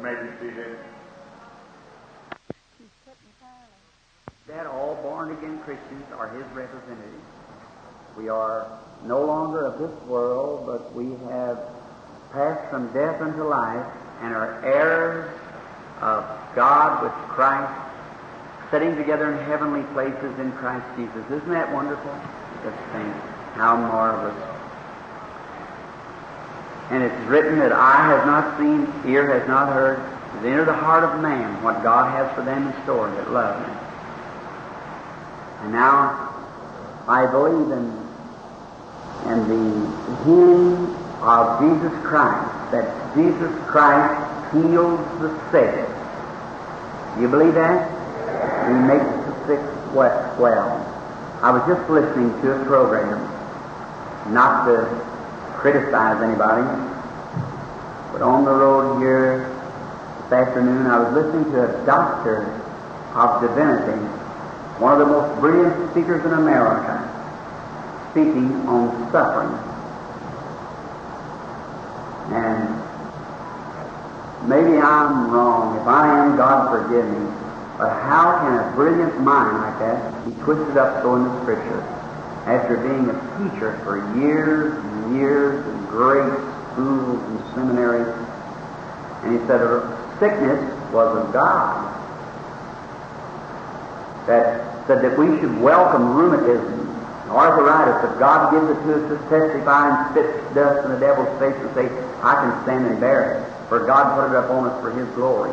may be seated. That all born-again Christians are His representatives. We are no longer of this world, but we have passed from death unto life and are heirs of God with Christ, sitting together in heavenly places in Christ Jesus. Isn't that wonderful? Just think how marvelous. And it's written that eye has not seen, ear has not heard, has entered the heart of man what God has for them in store that love Him. And now I believe in the healing of Jesus Christ, that Jesus Christ heals the sick. You believe that? He makes the sick well. I was just listening to a program, not to criticize anybody, but on the road here this afternoon I was listening to a doctor of divinity, one of the most brilliant speakers in America, speaking on suffering. And maybe I'm wrong. If I am, God forgive me. But how can a brilliant mind like that be twisted up so in the Scripture after being a teacher for years and years in great schools and seminaries? And he said sickness was of God. That said that we should welcome rheumatism, arthritis. If God gives it to us to testify and spit dust in the devil's face and say, I can stand and bear it, for God put it up on us for His glory.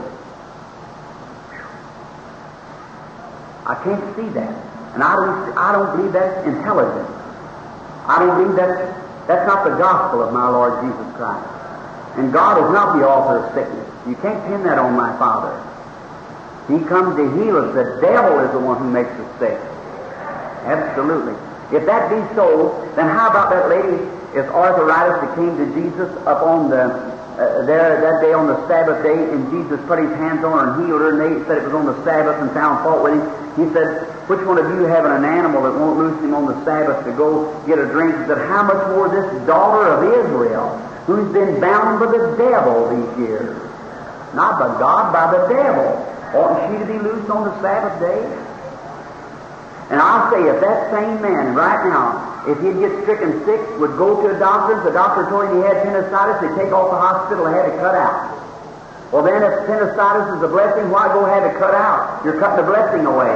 I can't see that. And I don't believe that's intelligent. I don't believe that's not the gospel of my Lord Jesus Christ. And God is not the author of sickness. You can't pin that on my Father. He comes to heal us. The devil is the one who makes us sick. Absolutely. If that be so, then how about that lady with arthritis that came to Jesus up on there that day on the Sabbath day, and Jesus put His hands on her and healed her, and they said it was on the Sabbath and found fault with Him. He said, which one of you having an animal that won't loose him on the Sabbath to go get a drink? He said, how much more this daughter of Israel, who's been bound by the devil these years? Not by God, by the devil. Oughtn't she to be loosed on the Sabbath day? And I'll say, if that same man right now, if he'd get stricken sick, would go to a doctor, the doctor told him he had appendicitis, they'd take off the hospital and have it cut out. Well then, if appendicitis is a blessing, why go have it cut out? You're cutting the blessing away.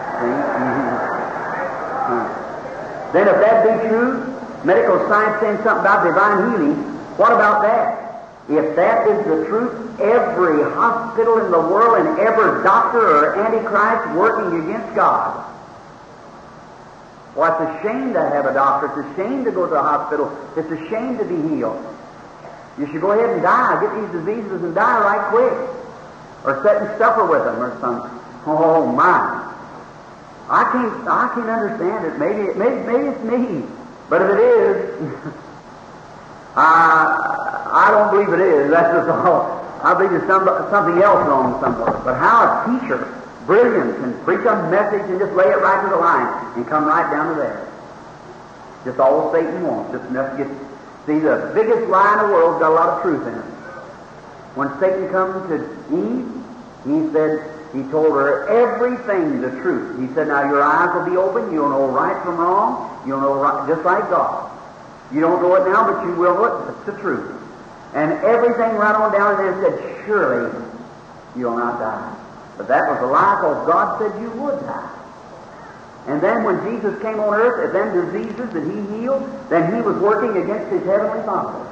Then if that be true, medical science saying something about divine healing, what about that? If that is the truth, every hospital in the world and every doctor or antichrist working against God. Well, it's a shame to have a doctor. It's a shame to go to a hospital. It's a shame to be healed. You should go ahead and die, get these diseases and die right quick. Or sit and suffer with them or something. Oh, my. I can't understand it. Maybe it's me. But if it is, I don't believe it is. That's just all. I believe there's something else wrong somewhere. But how a teacher, brilliant, can preach a message and just lay it right to the line and come right down to there. Just all Satan wants. Just enough to get. See, the biggest lie in the world's got a lot of truth in it. When Satan come to Eve, he told her everything, the truth. He said, now your eyes will be open. You'll know right from wrong. You'll know right, just like God. You don't know it now, but you will know it. It's the truth. And everything right on down there said, surely you'll not die. But that was a lie, because God said you would die. And then when Jesus came on earth, and then diseases that He healed, then He was working against His heavenly Father.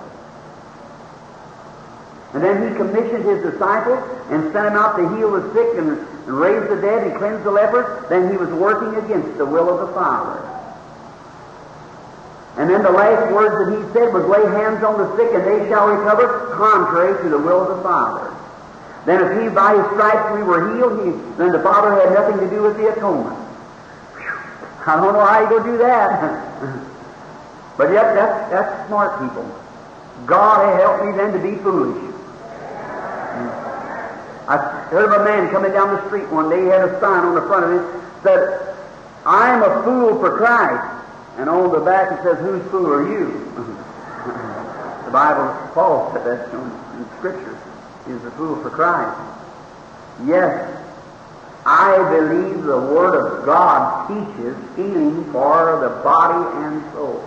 And then He commissioned His disciples and sent them out to heal the sick and raise the dead and cleanse the lepers. Then He was working against the will of the Father. And then the last words that He said was, lay hands on the sick and they shall recover, contrary to the will of the Father. Then if He, by His stripes we were healed, then the Father had nothing to do with the atonement. I don't know how you go do that. But yet, that's smart people. God help me then to be foolish. I heard of a man coming down the street one day. He had a sign on the front of it that said, I'm a fool for Christ. And on the back it says, whose fool are you? The Bible, Paul said that in Scripture. is a fool for Christ. Yes, I believe the Word of God teaches healing for the body and soul.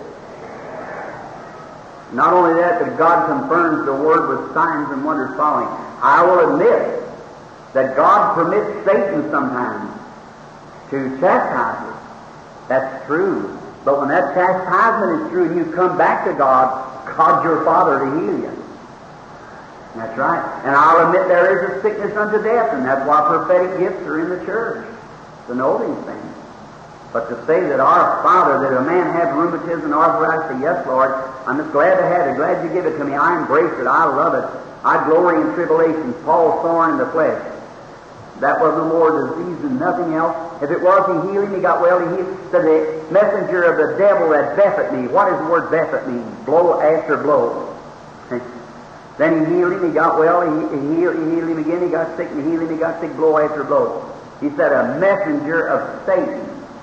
Not only that, but God confirms the Word with signs and wonders following. I will admit that God permits Satan sometimes to chastise us. That's true. But when that chastisement is true and you come back to God, God's your Father to heal you. That's right. And I'll admit there is a sickness unto death, and that's why prophetic gifts are in the church, to know these things. But to say that our Father, that a man have rheumatism and arthritis, say, yes, Lord, I'm just glad to have it, glad you give it to me. I embrace it. I love it. I glory in tribulations. Paul's thorn in the flesh. That was no more disease than nothing else. If it was, he healed him, he got well, he healed. So the messenger of the devil that buffet me. What does the word buffet mean? Blow after blow. Then he healed him, he got well, he healed him again, he got sick, and he healed him, he got sick, blow after blow. He said a messenger of Satan.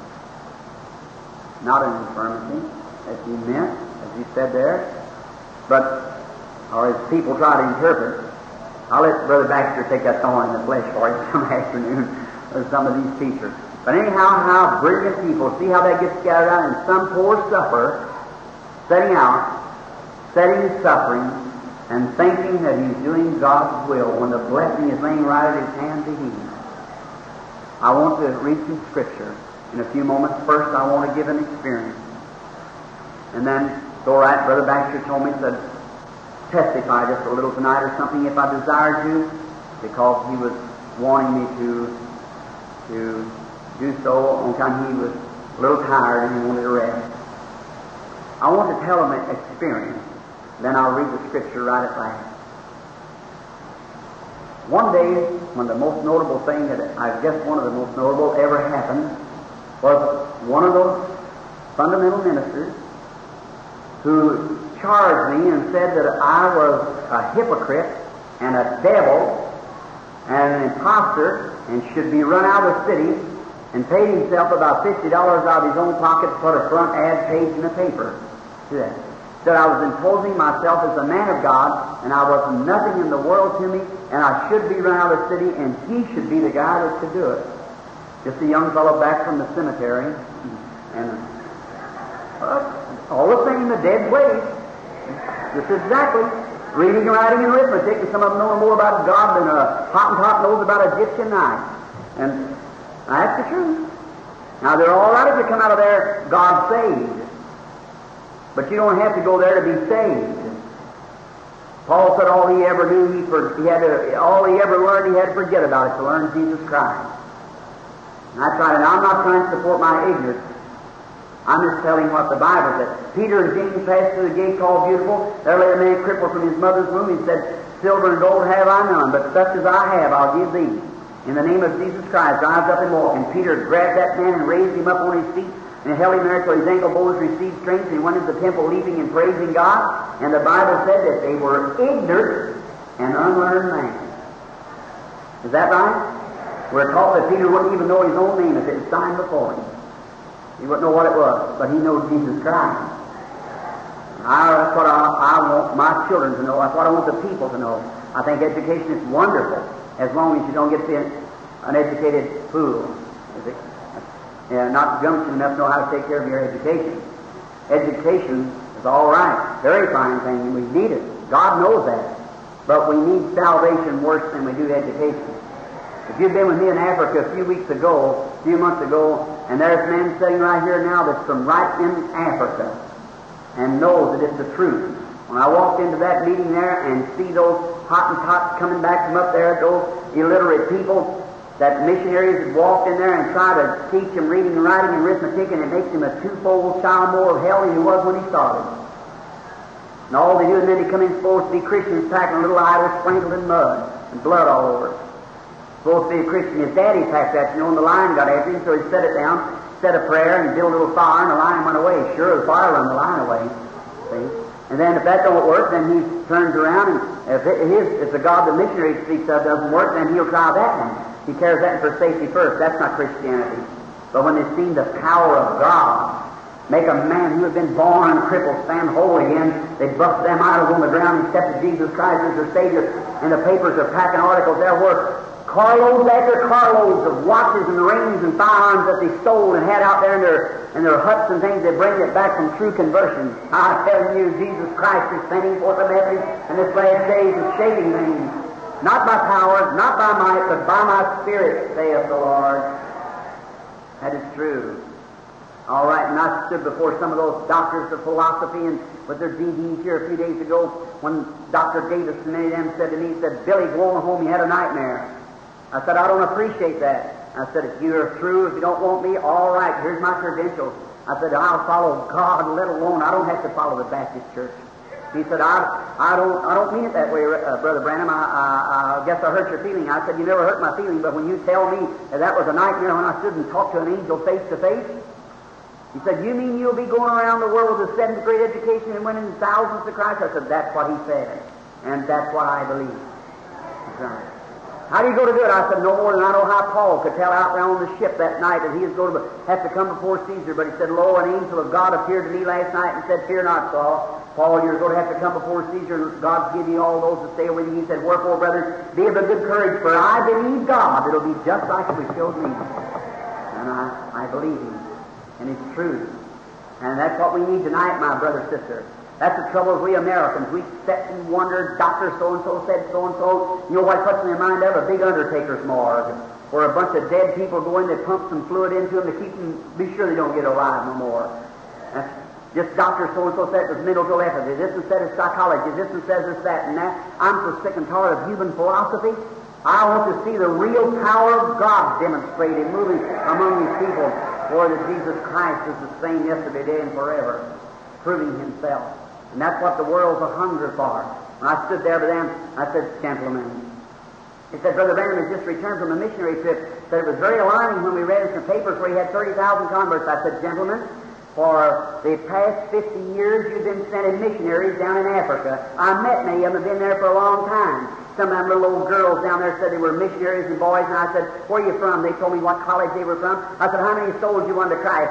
Not an infirmity, as he meant, as he said there, but, or as people try to interpret. I'll let Brother Baxter take that thorn in the flesh for you some afternoon, or some of these teachers. But anyhow, how brilliant people, see how that gets scattered out, and some poor sufferer setting his suffering, and thinking that he's doing God's will when the blessing is laying right at his hand to heal. I want to read some Scripture in a few moments. First, I want to give an experience. And then, it's all right, Brother Baxter told me, said, testify just a little tonight or something if I desire to, because he was wanting me to do so on time he was a little tired and he wanted to rest. I want to tell him an experience. Then I'll read the Scripture right at last. One day, when the most notable thing that I guess one of the most notable ever happened was one of those fundamental ministers who charged me and said that I was a hypocrite and a devil and an impostor and should be run out of the city, and paid himself about $50 out of his own pocket to put a front ad page in the paper. See that? That I was imposing myself as a man of God, and I was nothing in the world to me, and I should be run out of the city, and he should be the guy that should do it. Just a young fellow back from the cemetery, and all the same, the dead weight. Just exactly. Reading, writing, and arithmetic, and some of them know more about God than a Hottentot knows about Egyptian knife. And that's the truth. Now, they're all right if you come out of there, God saved. But you don't have to go there to be saved. Paul said all he ever knew, all he ever learned, he had to forget about it to learn Jesus Christ. And that's right, and I'm not trying to support my ignorance. I'm just telling what the Bible said. Peter and James passed through the gate called Beautiful. There lay a man crippled from his mother's womb. He said, silver and gold have I none, but such as I have I'll give thee. In the name of Jesus Christ, rise up and walk. And Peter grabbed that man and raised him up on his feet, and held him there till his ankle bones received strength, and he went into the temple leaping and praising God. And the Bible said that they were ignorant and unlearned men. Is that right? We're taught that Peter wouldn't even know his own name if it was signed before him. He wouldn't know what it was, but he knows Jesus Christ. That's what I want my children to know. That's what I want the people to know. I think education is wonderful, as long as you don't get to be an educated fool. Not gumption enough to know how to take care of your education. Education is all right, very fine thing, and we need it. God knows that. But we need salvation worse than we do education. If you've been with me in Africa a few months ago, and there's men sitting right here now that's from right in Africa and knows that it's the truth. When I walked into that meeting there and see those Hottentots coming back from up there, those illiterate people, that missionaries had walked in there and tried to teach them reading and writing and arithmetic, and it makes him a twofold child more of hell than he was when he started. And all they do, and then they come in supposed to be Christians, packing a little idol sprinkled in mud and blood all over it. Supposed to be a Christian. His daddy packed that, and the lion got after him, so he set it down, said a prayer, and built a little fire, and the lion went away. Sure, the fire run the lion away. See? And then if that don't work, then he turns around, and if the God the missionary speaks of doesn't work, then he'll try that one. He carries that for safety first. That's not Christianity. But when they've seen the power of God Make a man who had been born crippled stand whole again. They bust them idols on the ground and accepted Jesus Christ as their Savior. And the papers are packing articles. There were carloads after carloads of watches and rings and firearms that they stole and had out there in their huts and things. They bring it back from true conversion. I'm telling you, Jesus Christ is sending forth a message in this last days and shaking things. Not by power, not by might, but by my Spirit, saith the Lord. That is true. All right, and I stood before some of those doctors of philosophy and with their DDs here a few days ago when Dr. Davis and many of them said to me, he said, Billy, going home, you had a nightmare. I said, I don't appreciate that. I said, if you're through, if you don't want me, all right, here's my credentials. I said, I'll follow God, let alone, I don't have to follow the Baptist church. He said, I don't mean it that way, Brother Branham. I guess I hurt your feeling. I said, you never hurt my feeling, but when you tell me that was a nightmare when I stood and talked to an angel face to face, he said, you mean you'll be going around the world with a 7th grade education and winning thousands to Christ? I said, that's what he said, and that's what I believe. That's right. How do you go to do it? I said, no more than I know how Paul could tell out there on the ship that night that he was going to have to come before Caesar. But he said, lo, an angel of God appeared to me last night and said, fear not, Saul. Paul, you're going to have to come before Caesar, and God's give you all those to stay with you. He said, wherefore, brethren, be of a good courage, for I believe God. It'll be just like it was showed me. And I believe him. And it's true. And that's what we need tonight, my brother, sister. That's the trouble with we Americans. We sit and wonder, Dr. so-and-so said so-and-so. You know what puts in their mind of? A big undertaker's morgue, where a bunch of dead people go in, they pump some fluid into them to keep them, be sure they don't get alive no more. That's just Dr. so-and-so said it was mental telepathy. This one said it's psychology. This one says it's that and that. I'm so sick and tired of human philosophy. I want to see the real power of God demonstrated, moving among these people, for that Jesus Christ is the same yesterday, today, and forever, proving himself. And that's what the world's a hunger for. When I stood there with them, I said, gentlemen, he said, Brother Branham has just returned from a missionary trip. Said it was very alarming when we read in some papers where he had 30,000 converts. I said, gentlemen, for the past 50 years you've been sending missionaries down in Africa. I met many of them, have been there for a long time. Some of them little old girls down there said they were missionaries and boys, and I said, where are you from? They told me what college they were from. I said, how many souls you won to Christ?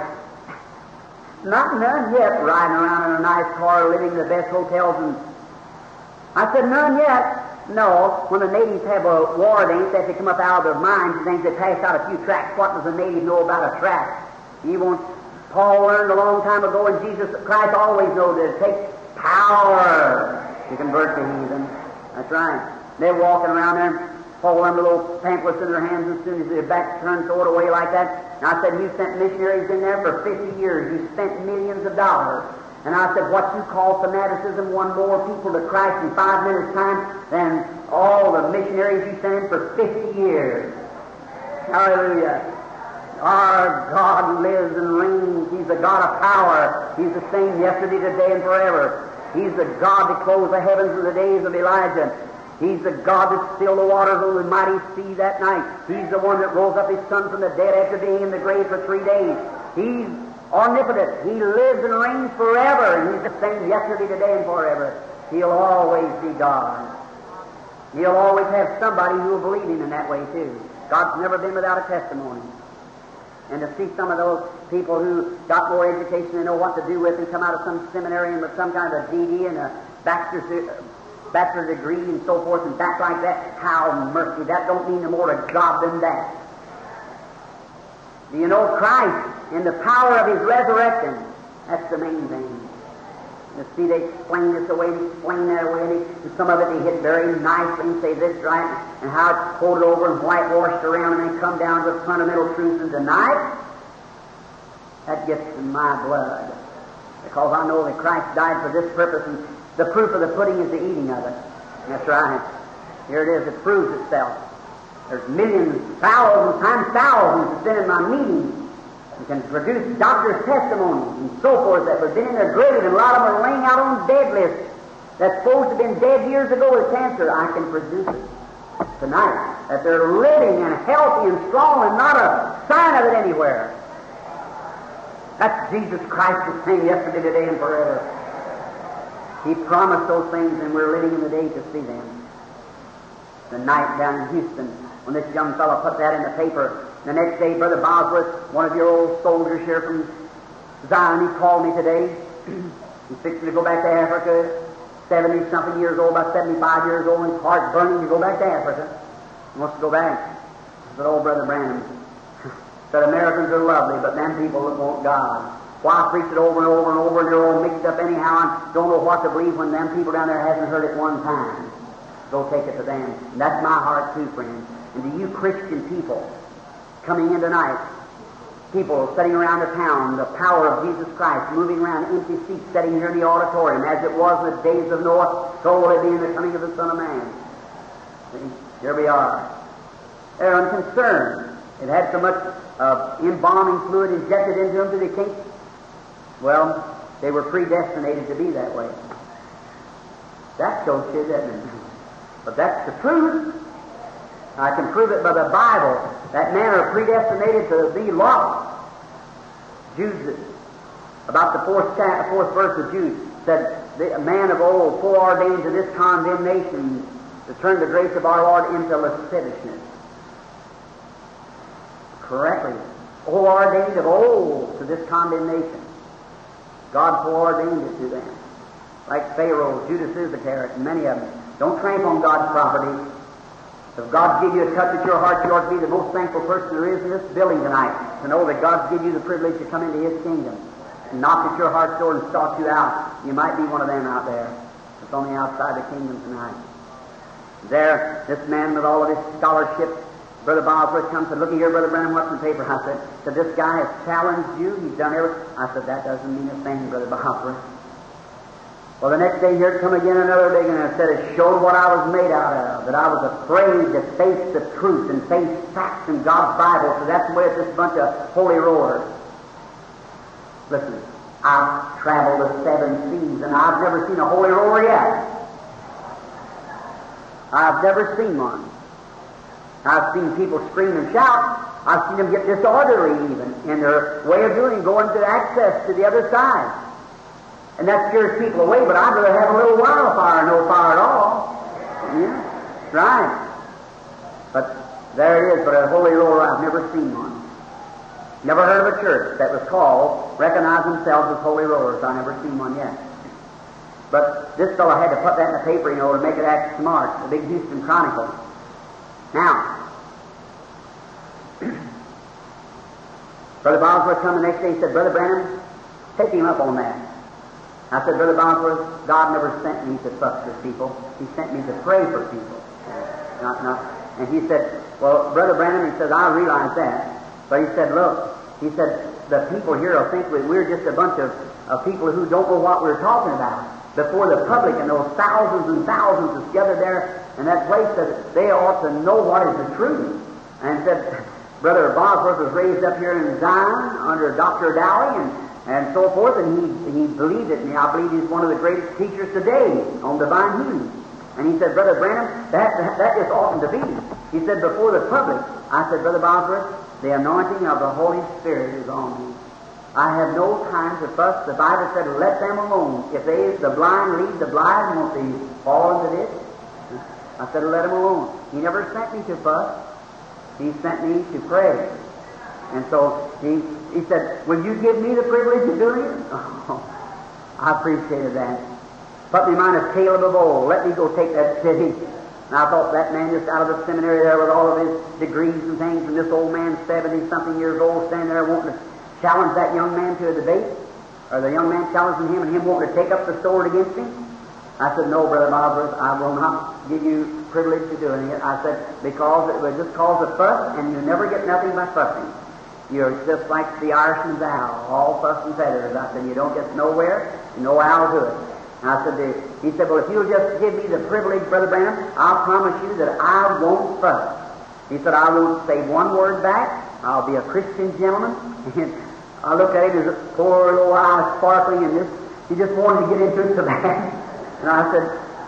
Not none yet, riding around in a nice car, living in the best hotels. And I said, none yet. No, when the natives have a war dance, they have to come up out of their mines and things, they pass out a few tracts. What does a native know about a tract? He won't. Paul learned a long time ago, and Jesus Christ always knows that it takes power to convert the heathen. That's right. They're walking around there, holding them little pamphlets in their hands, and as soon as their backs turned, throw it away like that. And I said, you sent missionaries in there for 50 years. You spent millions of dollars. And I said, what you call fanaticism won more people to Christ in 5 minutes' time than all the missionaries you sent in for 50 years. Hallelujah. Our God lives and reigns. He's the God of power. He's the same yesterday, today, and forever. He's the God that closed the heavens in the days of Elijah. He's the God that stilled the waters on the mighty sea that night. He's the one that rose up his Son from the dead after being in the grave for 3 days. He's omnipotent. He lives and reigns forever, and he's the same yesterday, today, and forever. He'll always be God. He'll always have somebody who will believe him in that way, too. God's never been without a testimony. And to see some of those people who got more education and know what to do with and come out of some seminary and with some kind of a DD and a bachelor's degree and so forth and back like that, how mercy. That don't mean no more to God than that. Do you know Christ in the power of his resurrection? That's the main thing. You see, they explain this away and explain that away, and some of it they hit very nicely and say this right, and how it's quoted over and whitewashed around, and they come down to fundamental truths. And tonight, that gets in my blood, because I know that Christ died for this purpose, and the proof of the pudding is the eating of it. That's right. Here it is. It proves itself. There's millions, thousands times thousands that's been in my meetings. You can produce doctors' testimonies and so forth that have been in their grave, and a lot of them are laying out on dead lists that's supposed to have been dead years ago with cancer. I can produce it tonight, that they're living and healthy and strong and not a sign of it anywhere. That's Jesus Christ the same yesterday, today, and forever. He promised those things, and we're living in the day to see them. The night down in Houston, when this young fellow put that in the paper, the next day, Brother Bosworth, one of your old soldiers here from Zion, he called me today. He's fixing to go back to Africa, 70-something years old, about 75 years old, and his heart burning to go back to Africa. He wants to go back. I said, oh, Brother Branham, said Americans are lovely, but them people that want God. Why preach it over and over and over, and they're all mixed up anyhow and don't know what to believe when them people down there hasn't heard it one time. Go take it to them. And that's my heart too, friends. And to you Christian people coming in tonight, people sitting around the town, the power of Jesus Christ, moving around, empty seats sitting here in the auditorium, as it was in the days of Noah, so will it be in the coming of the Son of Man. See? Here we are. They're unconcerned. It had so much embalming fluid injected into them that they can't. Well, they were predestinated to be that way. That shows you, doesn't it? But that's the truth. I can prove it by the Bible. That men are predestinated to be lost. Jude, about the fourth verse of Jude, said, a man of old foreordained to this condemnation, to turn the grace of our Lord into lasciviousness. Correctly. Foreordained of old to this condemnation. God foreordained it to them. Like Pharaoh, Judas Iscariot, and many of them. Don't trample on God's property. If God gives you a touch at your heart, you ought to be the most thankful person there is in this building tonight, to know that God's given you the privilege to come into His kingdom. And knocked at your heart's door and sought you out. You might be one of them out there that's on the outside of the kingdom tonight. There, this man with all of his scholarship, Brother Bosworth, comes and said, "Look here, Brother Branham, what's in the paper?" I said, "This guy has challenged you. He's done everything." I said, "That doesn't mean a thing, Brother Bosworth." Well, the next day, here it come again another day, and I said, it showed what I was made out of, that I was afraid to face the truth and face facts in God's Bible, so that's the way it's this bunch of holy rollers. Listen, I've traveled the 7 seas, and I've never seen a holy roller yet. I've never seen one. I've seen people scream and shout. I've seen them get disorderly even in their way of doing, going to access to the other side. And that scares people away, but I'd rather have a little wildfire, no fire at all. Yeah, right. But there it is, but a holy roller, I've never seen one. Never heard of a church that was called, recognized themselves as holy rollers. I've never seen one yet. But this fellow had to put that in the paper, to make it act smart, the big Houston Chronicle. Now, Brother Bosworth come the next day and said, "Brother Branham, take him up on that." I said, "Brother Bosworth, God never sent me to fuss with people. He sent me to pray for people." And he said, "Well, Brother Branham," he said, "I realize that." But he said, "Look," he said, "the people here will think we're just a bunch of people who don't know what we're talking about. Before the public and those thousands and thousands that's gathered there in that place, that they ought to know what is the truth." And said, Brother Bosworth was raised up here in Zion under Dr. Dowey and so forth, and he believed it, and I believe he's one of the greatest teachers today on divine healing. And he said, "Brother Branham, that just oughtn't to be." He said, "Before the public." I said, "Brother Bosworth, the anointing of the Holy Spirit is on me. I have no time to fuss. The Bible said, let them alone. If the blind lead the blind, won't they fall into this?" I said, "Let them alone." He never sent me to fuss. He sent me to pray. And so he said, "Will you give me the privilege of doing it?" Oh, I appreciated that. Put me in mind of Caleb of old. Let me go take that city. And I thought that man just out of the seminary there with all of his degrees and things, and this old man, 70-something years old, standing there wanting to challenge that young man to a debate, or the young man challenging him and him wanting to take up the sword against him. I said, "No, Brother Bosworth, I will not give you privilege to doing it." I said, "Because it would just cause a fuss, and you never get nothing by fussing. You're just like the Irishman's owl, all fuss and feathers." I said, "You don't get nowhere, no owl to it." And I said, he said, "Well, if you'll just give me the privilege, Brother Branham, I'll promise you that I won't fuss." He said, "I won't say one word back. I'll be a Christian gentleman." And I looked at him, his poor little eyes sparkling, and he just wanted to get into it so bad. And I said,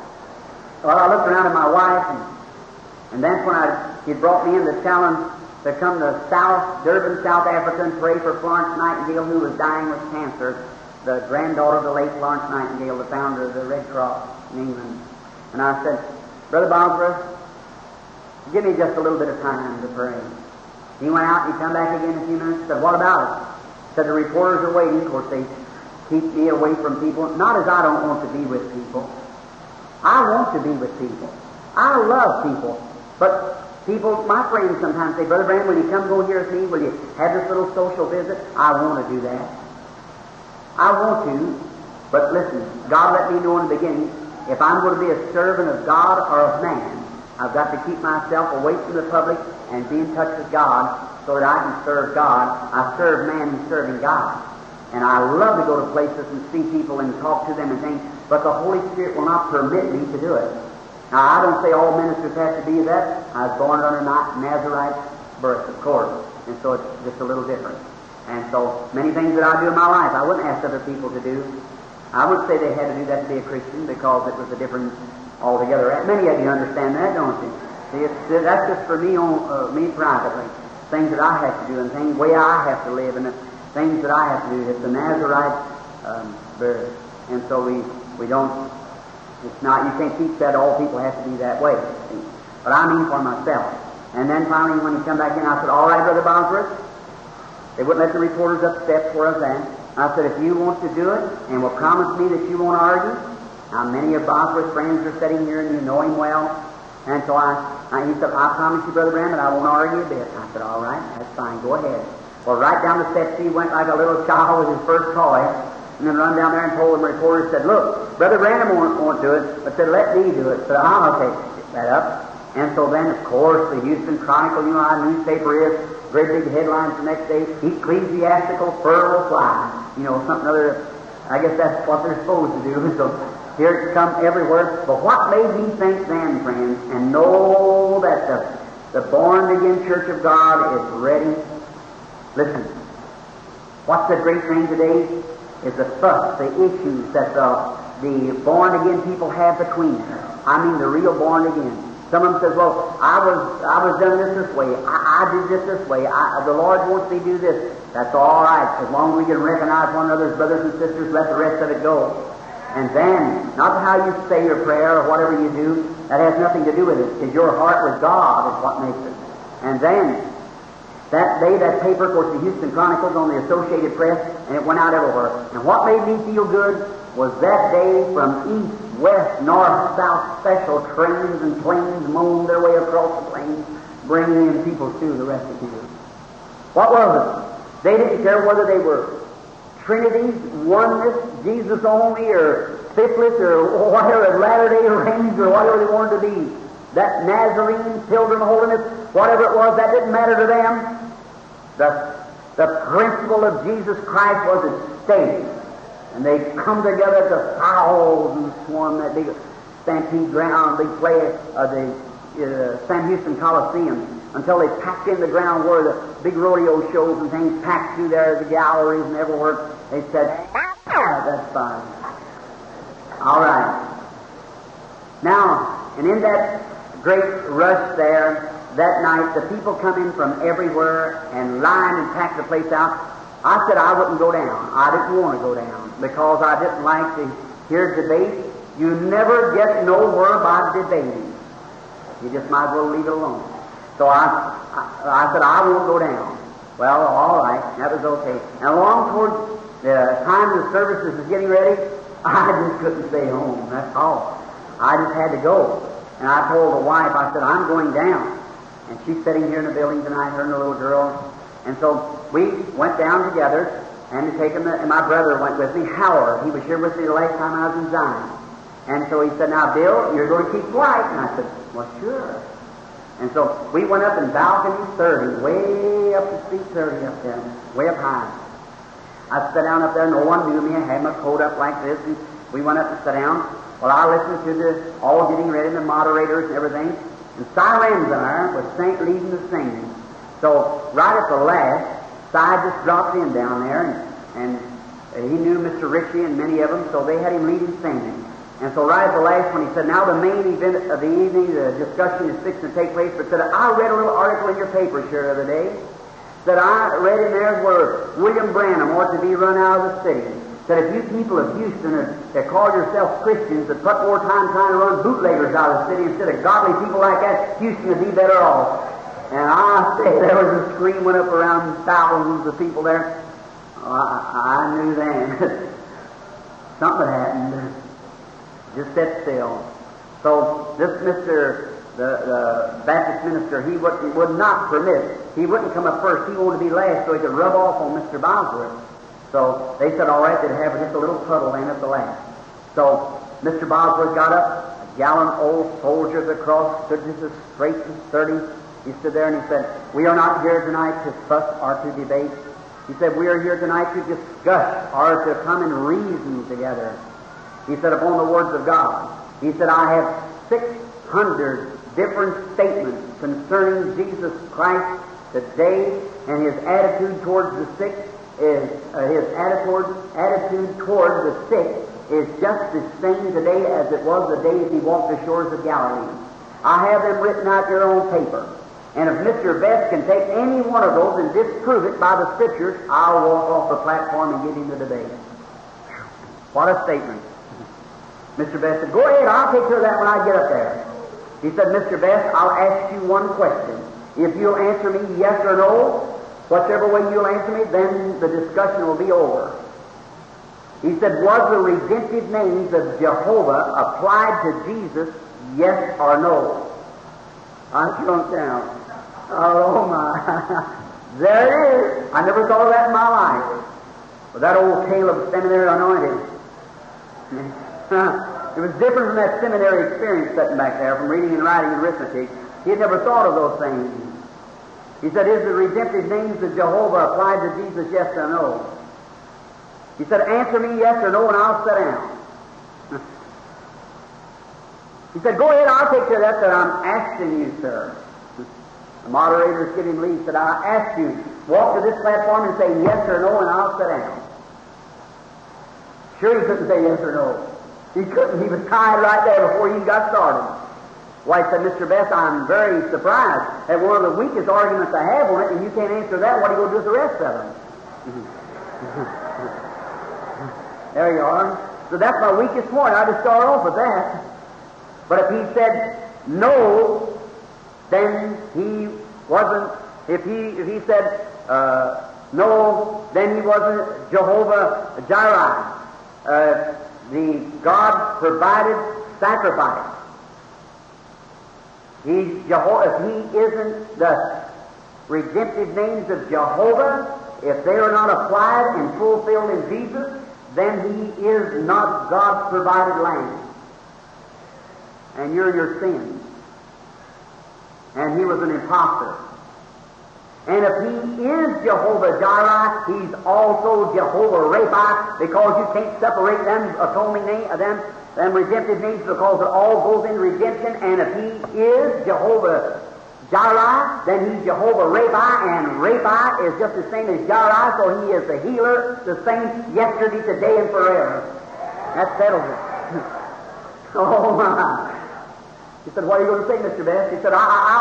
well, I looked around at my wife, and that's when he brought me in the challenge to come to Durban, South Africa, and pray for Florence Nightingale, who was dying with cancer, the granddaughter of the late Florence Nightingale, the founder of the Red Cross in England. And I said, "Brother Bosworth, give me just a little bit of time to pray." He went out and he come back again in a few minutes and said, "What about it?" Said the reporters are waiting. Of course, they keep me away from people. Not as I don't want to be with people. I want to be with people. I love people. But people, my friends sometimes say, Brother Branham, will you come go here with me? Will you have this little social visit? I want to do that. I want to. But listen, God let me know in the beginning, if I'm going to be a servant of God or of man, I've got to keep myself away from the public and be in touch with God so that I can serve God. I serve man in serving God. And I love to go to places and see people and talk to them and things, but the Holy Spirit will not permit me to do it. Now, I don't say all ministers have to be that. I was born under Nazarite birth, of course, and so it's just a little different. And so many things that I do in my life, I wouldn't ask other people to do. I would say they had to do that to be a Christian because it was a different altogether. Many of you understand that, don't you? See, that's just for me, me privately. Things that I have to do and things, way I have to live and the things that I have to do. It's the Nazarite birth. And so we don't, it's not, you can't teach that all people have to be that way. See? But I mean for myself. And then finally when he come back in, I said, all right, Brother Bosworth. They wouldn't let the reporters up steps for us then. I said, if you want to do it and will promise me that you won't argue. Now, many of Bosworth's friends are sitting here and you know him well. And so he said, I promise you, Brother Branham, I won't argue a bit. I said, all right, that's fine, go ahead. Well, right down the steps he went like a little child with his first toy, and then run down there and told the reporter, said, look, Brother Branham won't do it, but said, let me do it. So I'll take that up. And so then, of course, the Houston Chronicle, you know how a newspaper is, great big headlines the next day, ecclesiastical fur will fly. You know, something other, I guess that's what they're supposed to do. So here it comes everywhere. But what made me think then, friends, and know that the born-again Church of God is ready? Listen, what's the great thing today is the fuss, the issues that the born-again people have between them. I mean the real born-again. Some of them says, well, I was done this way. I did this way. The Lord wants me to do this. That's all right. As long as we can recognize one another's brothers and sisters, let the rest of it go. And then, not how you say your prayer or whatever you do, that has nothing to do with it, because your heart with God is what makes it. And then, that day, that paper, of course, the Houston Chronicle's on the Associated Press, and it went out everywhere. And what made me feel good was that day from east, west, north, south, special trains and planes moaned their way across the plains, bringing in people to the rest of the year. What was it? They didn't care whether they were Trinities, oneness, Jesus only, or fifthless, or whatever, Latter-day Saints, or whatever they wanted to be. That Nazarene, Pilgrim Holiness, whatever it was, that didn't matter to them. The principle of Jesus Christ was at stake. And they come together to thousands swarm that big stampede ground, big play of the Sam Houston Coliseum, until they packed in the ground where the big rodeo shows and things packed through there, the galleries and everywhere. They said, that's fine. All right. Now, and in that great rush there, that night, the people come in from everywhere and line and pack the place out. I said I wouldn't go down. I didn't want to go down because I didn't like to hear debate. You never get nowhere by debating. You just might as well leave it alone. So I said I won't go down. Well, all right, that was okay. And along towards the time the services was getting ready, I just couldn't stay home. That's all. I just had to go. And I told the wife, I said, I'm going down. And she's sitting here in the building tonight, her and the little girl. And so we went down together, and and my brother went with me, Howard. He was here with me the last time I was in Zion. And so he said, now, Bill, you're going to keep quiet. And I said, well, sure. And so we went up in balcony 30, way up to seat 30 up there, way up high. I sat down up there, no one knew me. I had my coat up like this, and we went up and sat down. Well, I listened to the all getting ready, the moderators and everything. And Si Renzer was leading the singing. So right at the last, Si just dropped in down there, and he knew Mr. Ritchie and many of them, so they had him leading singing. And so right at the last one, he said, now the main event of the evening, the discussion is fixing to take place, but said, I read a little article in your paper here the other day, that I read in there where William Branham ought to be run out of the city. Said if you people of Houston that call yourselves Christians that put more time trying to run bootleggers out of the city instead of godly people like that, Houston would be better off. And I say there was a scream went up around thousands of people there. I knew then. Something happened. Just sit still. So this the Baptist minister, he would not permit. He wouldn't come up first. He wanted to be last so he could rub off on Mr. Bosworth. So they said, all right, they'd have just a little puddle then at the last. So Mr. Bosworth got up, a gallant old soldier of the cross, stood just as straight and sturdy. He stood there and he said, we are not here tonight to fuss or to debate. He said, we are here tonight to discuss or to come and reason together. He said, upon the words of God. He said, I have 600 different statements concerning Jesus Christ today, and his attitude towards the sick is, his attitude towards the sick is just the same today as it was the day he walked the shores of Galilee. I have them written out here on paper. And if Mr. Best can take any one of those and disprove it by the Scriptures, I'll walk off the platform and give him the debate. What a statement. Mr. Best said, go ahead, I'll take care of that when I get up there. He said, Mr. Best, I'll ask you one question. If you'll answer me yes or no, whichever way you'll answer me, then the discussion will be over. He said, was the redemptive names of Jehovah applied to Jesus, yes or no? I shrunk down. Oh my. There it is. I never thought of that in my life. But that old Caleb seminary anointed. It was different from that seminary experience sitting back there, from reading and writing and arithmetic. He had never thought of those things. He said, is the redemptive names of Jehovah applied to Jesus, yes or no? He said, answer me yes or no and I'll sit down. He said, go ahead, I'll take care of that, that I'm asking you, sir. The moderator's giving leave, said, I ask you, walk to this platform and say yes or no and I'll sit down. Sure he couldn't say yes or no. He couldn't. He was tied right there before he got started. White said, Mr. Best, I'm very surprised at one of the weakest arguments I have on it, and you can't answer that. What are you going to do with the rest of them? There you are. So that's my weakest point. I just start off with that. But if he said no, then he wasn't. If he said no, then he wasn't Jehovah Jireh. The God provided sacrifice. If he isn't the redemptive names of Jehovah, if they are not applied and fulfilled in Jesus, then he is not God's provided lamb. And you're your sins. And he was an impostor. And if he is Jehovah Jireh, he's also Jehovah Rapha, because you can't separate them atoning name of them redemptive names, because it all goes in redemption. And if he is Jehovah Jireh, then he's Jehovah Rapha, and Rapha is just the same as Jireh, so he is the healer, the same yesterday, today, and forever. That settles it. Oh my! He said, "What are you going to say, Mr. Best?" He said,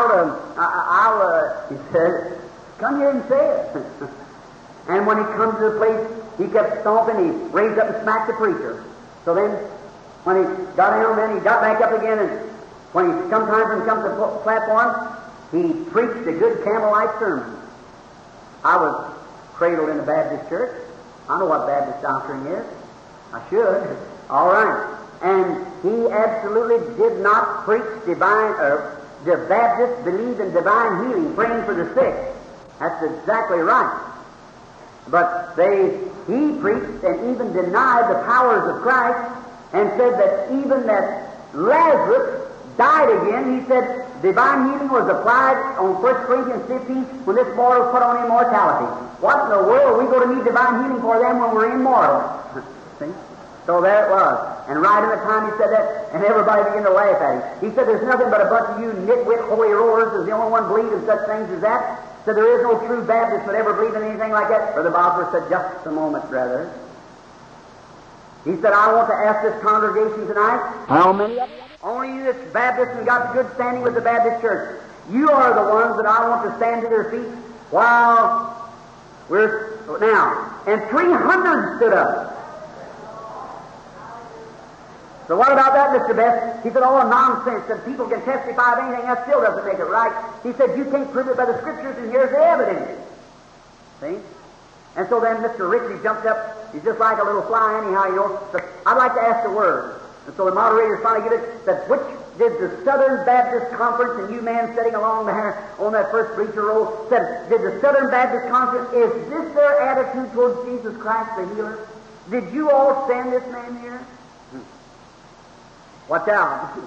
he said, "Come here and say it." And when he comes to the place, he kept stomping. He raised up and smacked the preacher. So then, when he got down, then he got back up again, and when he sometimes comes to the platform, he preached a good Campbellite sermon. I was cradled in a Baptist church. I know what Baptist doctrine is. I should. All right. And he absolutely did not preach divine, the Baptists believe in divine healing, praying for the sick. That's exactly right. But he preached and even denied the powers of Christ, and said that even that Lazarus died again. He said divine healing was applied on 1 Corinthians 15 when this mortal put on immortality. What in the world are we going to need divine healing for them when we're immortal? See? So there it was. And right in the time he said that, and everybody began to laugh at him. He said, there's nothing but a bunch of you nitwit holy rollers is the only one believe in such things as that. Said there is no true Baptist that ever believed in anything like that. Brother Bosworth said, just a moment, brother. He said, I want to ask this congregation tonight, how many of you? Only you that's Baptist and got good standing with the Baptist church. You are the ones that I want to stand to their feet while we're now. And 300 stood up. So what about that, Mr. Best? He said, oh, nonsense, that people can testify of anything, that still doesn't make it right. He said, you can't prove it by the Scriptures, and here's the evidence. See? And so then Mr. Ritchie jumped up. He's just like a little fly anyhow, you know. But I'd like to ask a word. And so the moderator finally gave it, that which did the Southern Baptist Conference, and you men sitting along there on that first bleacher row, said, did the Southern Baptist Conference, is this their attitude towards Jesus Christ the healer? Did you all stand this man here? Watch out.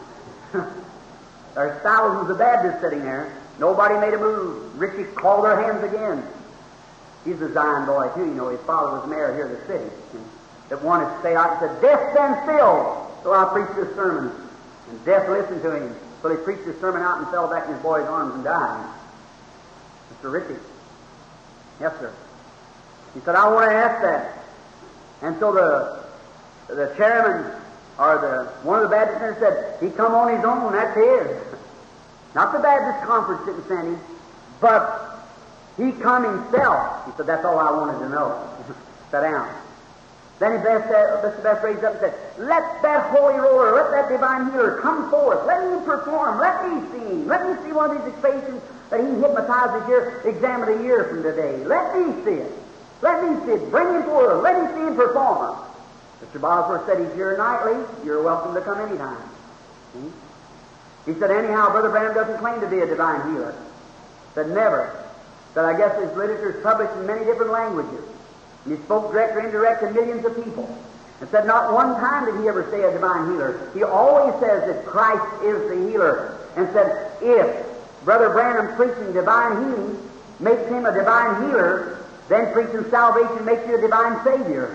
There's thousands of Baptists sitting there. Nobody made a move. Ritchie called their hands again. He's a Zion boy, too. You know, his father was mayor here in the city. And that wanted to stay out and said, "Death, stand still." So I preached this sermon. And death listened to him. So he preached his sermon out and fell back in his boy's arms and died. Mr. Ritchie. Yes, sir. He said, "I want to ask that." And so the chairman, or one of the Baptist members said, "He come on his own, that's his." Not the Baptist Conference didn't send him, but he come himself. He said, "That's all I wanted to know." Sat down. Then Mr. Best raised up and said, "Let that holy roller, let that divine healer come forth. Let him perform. Let me see him. Let me see one of these patients that he hypnotizes here, examined a year from today. Let me see it. Let me see it. Bring him forward. Let me see him perform." Mr. Bosworth said, "He's here nightly. You're welcome to come anytime." See? He said, "Anyhow, Brother Branham doesn't claim to be a divine healer." Said, "Never." Said, "I guess his literature is published in many different languages." And he spoke direct or indirect to millions of people. And said, "Not one time did he ever say a divine healer. He always says that Christ is the healer." And said, "If Brother Branham preaching divine healing makes him a divine healer, then preaching salvation makes you a divine Savior."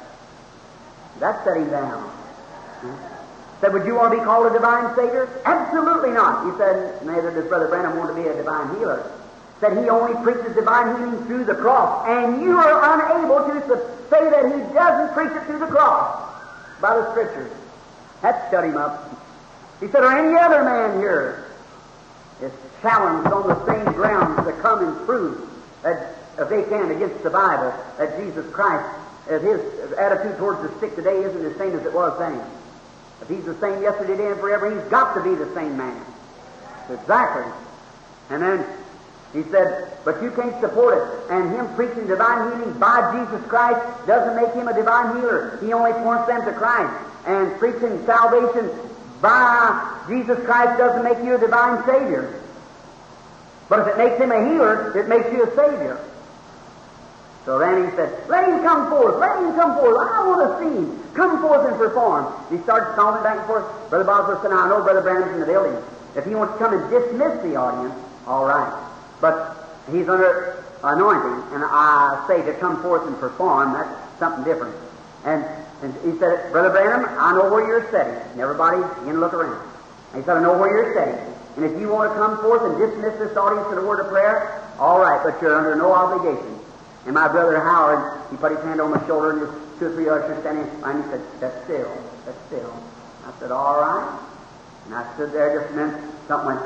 That set him down. Said, "Would you want to be called a divine Savior?" "Absolutely not." He said, "Neither does Brother Branham want to be a divine healer." Said, "He only preaches divine healing through the cross, and you are unable to say that he doesn't preach it through the cross by the Scriptures." That shut him up. He said, "Or any other man here is challenged on the same grounds to come and prove that if they can against the Bible that Jesus Christ, that his attitude towards the sick today isn't the same as it was then. If he's the same yesterday, today, and forever, he's got to be the same man." Exactly. And then he said, "But you can't support it. And him preaching divine healing by Jesus Christ doesn't make him a divine healer. He only points them to Christ. And preaching salvation by Jesus Christ doesn't make you a divine Savior. But if it makes him a healer, it makes you a Savior." So then he said, "Let him come forth. Let him come forth. I want to see him. Come forth and perform." He started stomping back and forth. Brother Bosworth said, "I know Brother Branham's in the building. If he wants to come and dismiss the audience, all right. But he's under anointing, and I say to come forth and perform, that's something different." And he said, "Brother Branham, I know where you're sitting." And everybody began to look around. And he said, "I know where you're sitting. And if you want to come forth and dismiss this audience in a word of prayer, all right, but you're under no obligation." And my brother Howard, he put his hand on my shoulder, and there's 2 or 3 ushers standing behind me, and he said, "That's still, that's still." I said, "All right." And I stood there just a minute, something went,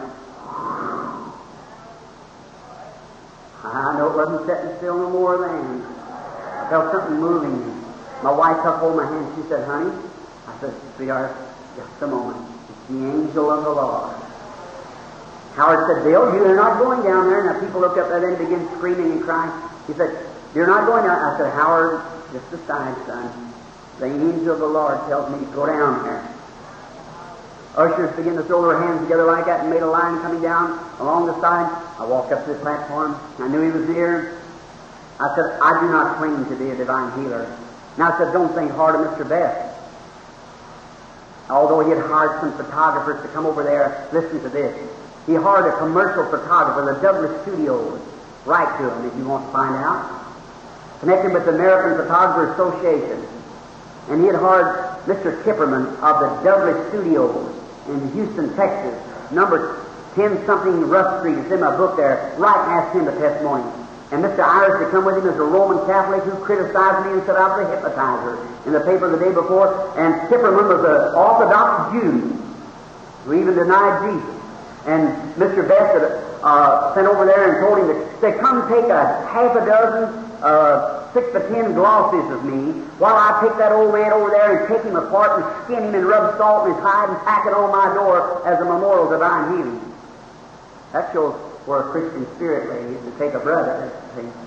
I know it wasn't sitting still no more then. I felt something moving. My wife took hold of my hand. She said, "Honey," I said, "Sweetheart, just a moment. It's the angel of the Lord." Howard said, "Bill, you're not going down there." And the people looked up there and began screaming and crying. He said, "You're not going down." I said, "Howard, just aside, son. The angel of the Lord tells me to go down there." Ushers began to throw their hands together like that and made a line coming down along the side. I walked up to the platform. I knew he was near. I said, "I do not claim to be a divine healer." And I said, "Don't think hard of Mr. Best." Although he had hired some photographers to come over there, listen to this. He hired a commercial photographer, the Douglas Studios. Write to him if you want to find out. Connected with the American Photographer Association. And he had hired Mr. Kipperman of the Douglas Studios in Houston, Texas, number 10-something Ruff Street. It's in my book there. Write and ask him a testimony. And Mr. Irish to come with him as a Roman Catholic who criticized me and said I was a hypnotizer in the paper the day before. And Kipperman was an Orthodox Jew who even denied Jesus. And Mr. Best had sent over there and told him to come take a half a dozen 6x10 glosses of me while I take that old man over there and take him apart and skin him and rub salt in his hide and tack it on my door as a memorial of divine healing. That shows where a Christian spirit lay, is to take a brother. See?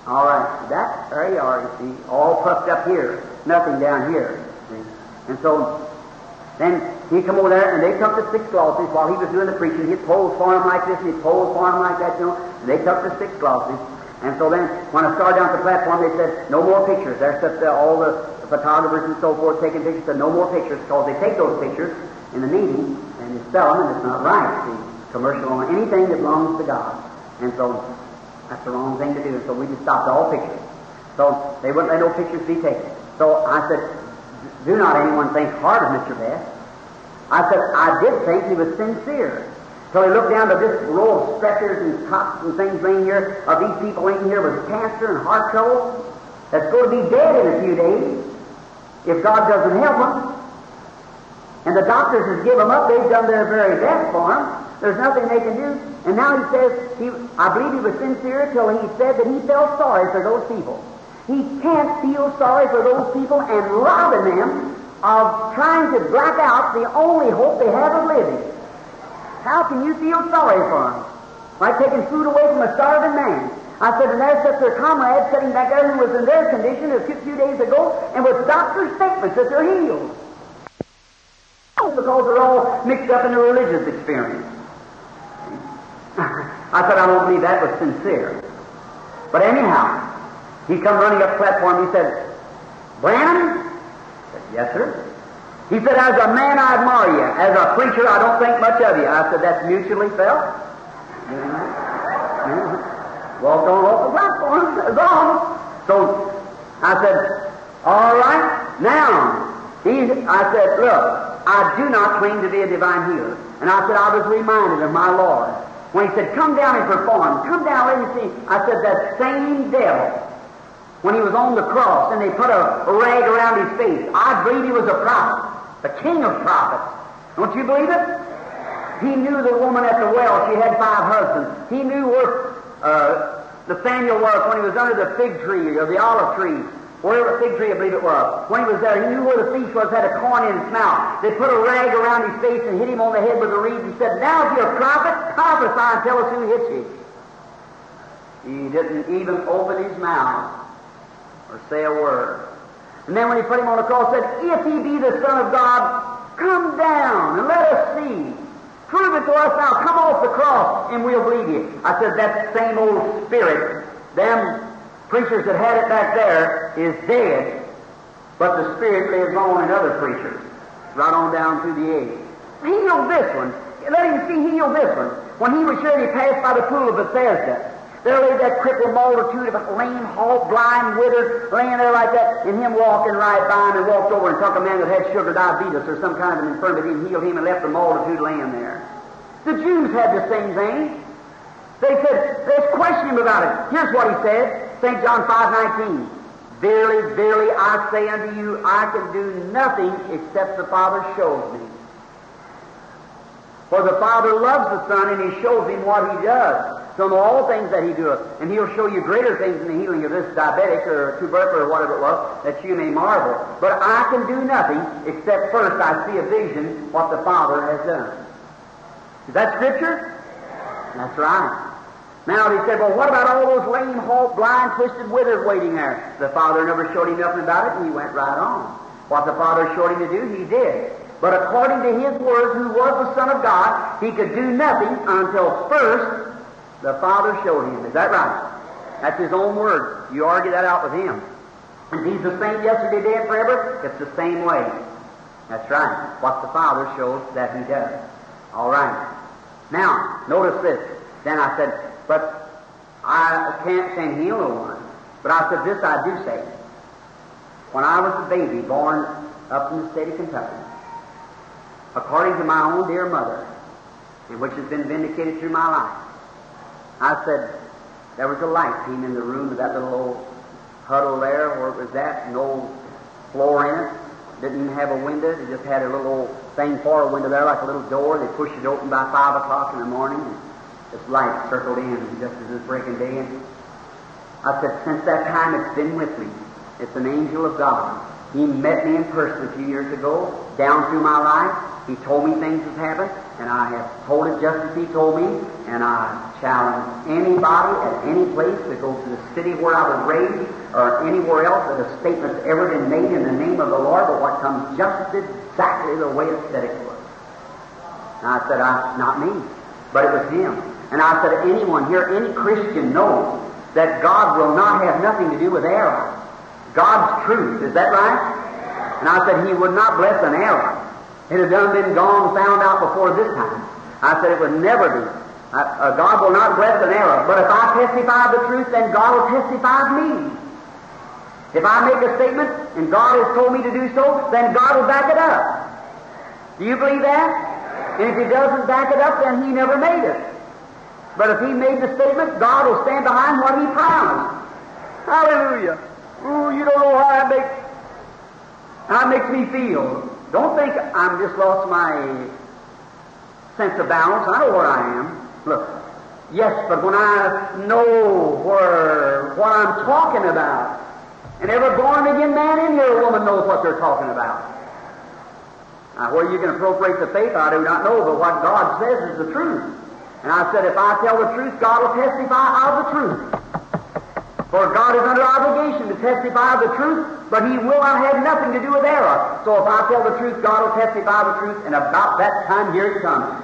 All right, there you are, you see, all puffed up here, nothing down here. See? And so then he come over there, and they took the 6 glosses while he was doing the preaching. He'd pose for him like this, and he'd pose for him like that, you know. And they took the 6 glosses. And so then, when I started down the platform, they said, no more pictures. There's all the photographers and so forth taking pictures, said no more pictures, because they take those pictures in the meeting, and they sell them, and it's not right. See, commercial on anything that belongs to God. And so, that's the wrong thing to do. And so we just stopped all pictures. So they wouldn't let no pictures be taken. So I said, do not anyone think hard of Mr. Best. I said, I did think he was sincere. So he looked down to this row of stretchers and cots and things laying here, of these people laying here with cancer and heart trouble, that's going to be dead in a few days if God doesn't help them. And the doctors has given them up. They've done their very best for him. There's nothing they can do. And now he says, I believe he was sincere till he said that he felt sorry for those people. He can't feel sorry for those people and robbing them of trying to black out the only hope they have of living. How can you feel sorry for them? Like taking food away from a starving man. I said, and there's such their comrade sitting back there who was in their condition a few days ago, and with doctor's statements that they're healed. Because they're all mixed up in a religious experience. I said, I don't believe that was sincere. But anyhow, he come running up the platform, he said, Branham? I said, yes, sir. He said, as a man, I admire you. As a preacher, I don't think much of you. I said, that's mutually felt. Walked on off the platform. That's all. So I said, all right. Now, I said, look, I do not claim to be a divine healer. And I said, I was reminded of my Lord. When he said, come down and perform. Come down, let me see. I said, that same devil, when he was on the cross and they put a rag around his face, I believe he was a prophet. The king of prophets. Don't you believe it? He knew the woman at the well. She had 5 husbands. He knew where Nathaniel was when he was under the fig tree or the olive tree. Wherever the fig tree, I believe it was. When he was there, he knew where the feast was, had a corn in his mouth. They put a rag around his face and hit him on the head with a reed and said, now if you're a prophet, prophesy and tell us who hit you. He didn't even open his mouth or say a word. And then when he put him on the cross, said, if he be the Son of God, come down and let us see. Prove it to us now. Come off the cross and we'll believe you. I said, that same old spirit, them preachers that had it back there, is dead, but the spirit lives on in other preachers, right on down through the age. Heal this one. Let him see heal this one. When he was sure he passed by the pool of Bethesda, there lay that crippled multitude of it, lame, halt, blind, withered, laying there like that, and him walking right by him and walked over and took a man that had sugar diabetes or some kind of an infirmity and healed him and left the multitude laying there. The Jews had the same thing. They said, let's question him about it. Here's what he said, St. John 5:19. Verily, verily, I say unto you, I can do nothing except the Father shows me. For the Father loves the Son, and He shows Him what He does. So know all things that He doeth, and He'll show you greater things in the healing of this diabetic or tubercular or whatever it was, that you may marvel. But I can do nothing except first I see a vision what the Father has done. Is that Scripture? That's right. Now he said, well, what about all those lame, halt, blind, twisted, withered waiting there? The Father never showed him nothing about it, and he went right on. What the Father showed him to do, he did. But according to His Word, who was the Son of God, He could do nothing until first the Father showed Him. Is that right? That's His own Word. You argue that out with Him. And He's the same yesterday, today, and forever. It's the same way. That's right. What the Father shows that He does. All right. Now, notice this. Then I said, but I can't say heal no one. But I said, this I do say. When I was a baby born up in the state of Kentucky, according to my own dear mother, and which has been vindicated through my life, I said, there was a light came in the room of that little old huddle there where it was at, no floor in it, didn't have a window, it just had a little old thing for a window there, like a little door. They pushed it open by 5 o'clock in the morning, and this light circled in just as it was breaking day. And I said, since that time it's been with me. It's an angel of God. He met me in person a few years ago, down through my life. He told me things have happened, and I have told it just as He told me, and I challenge anybody at any place to go to the city where I was raised or anywhere else that a statement's ever been made in the name of the Lord, but what comes just exactly the way it said it was. And I said, not me, but it was Him. And I said, anyone here, any Christian knows that God will not have nothing to do with error. God's truth, is that right? And I said, He would not bless an error. It had done been gone, found out before this time. I said, it would never be. God will not bless an error. But if I testify the truth, then God will testify of me. If I make a statement, and God has told me to do so, then God will back it up. Do you believe that? And if He doesn't back it up, then He never made it. But if He made the statement, God will stand behind what He promised. Hallelujah. Ooh, you don't know how that makes me feel. Don't think I'm just lost my sense of balance. I know where I am. Look, yes, but when I know what I'm talking about, and every born-again man in here or woman knows what they're talking about. Now, where you can appropriate the faith, I do not know, but what God says is the truth. And I said, if I tell the truth, God will testify of the truth. For God is under obligation to testify of the truth, but He will not have nothing to do with error. So if I tell the truth, God will testify of the truth, and about that time, here it comes.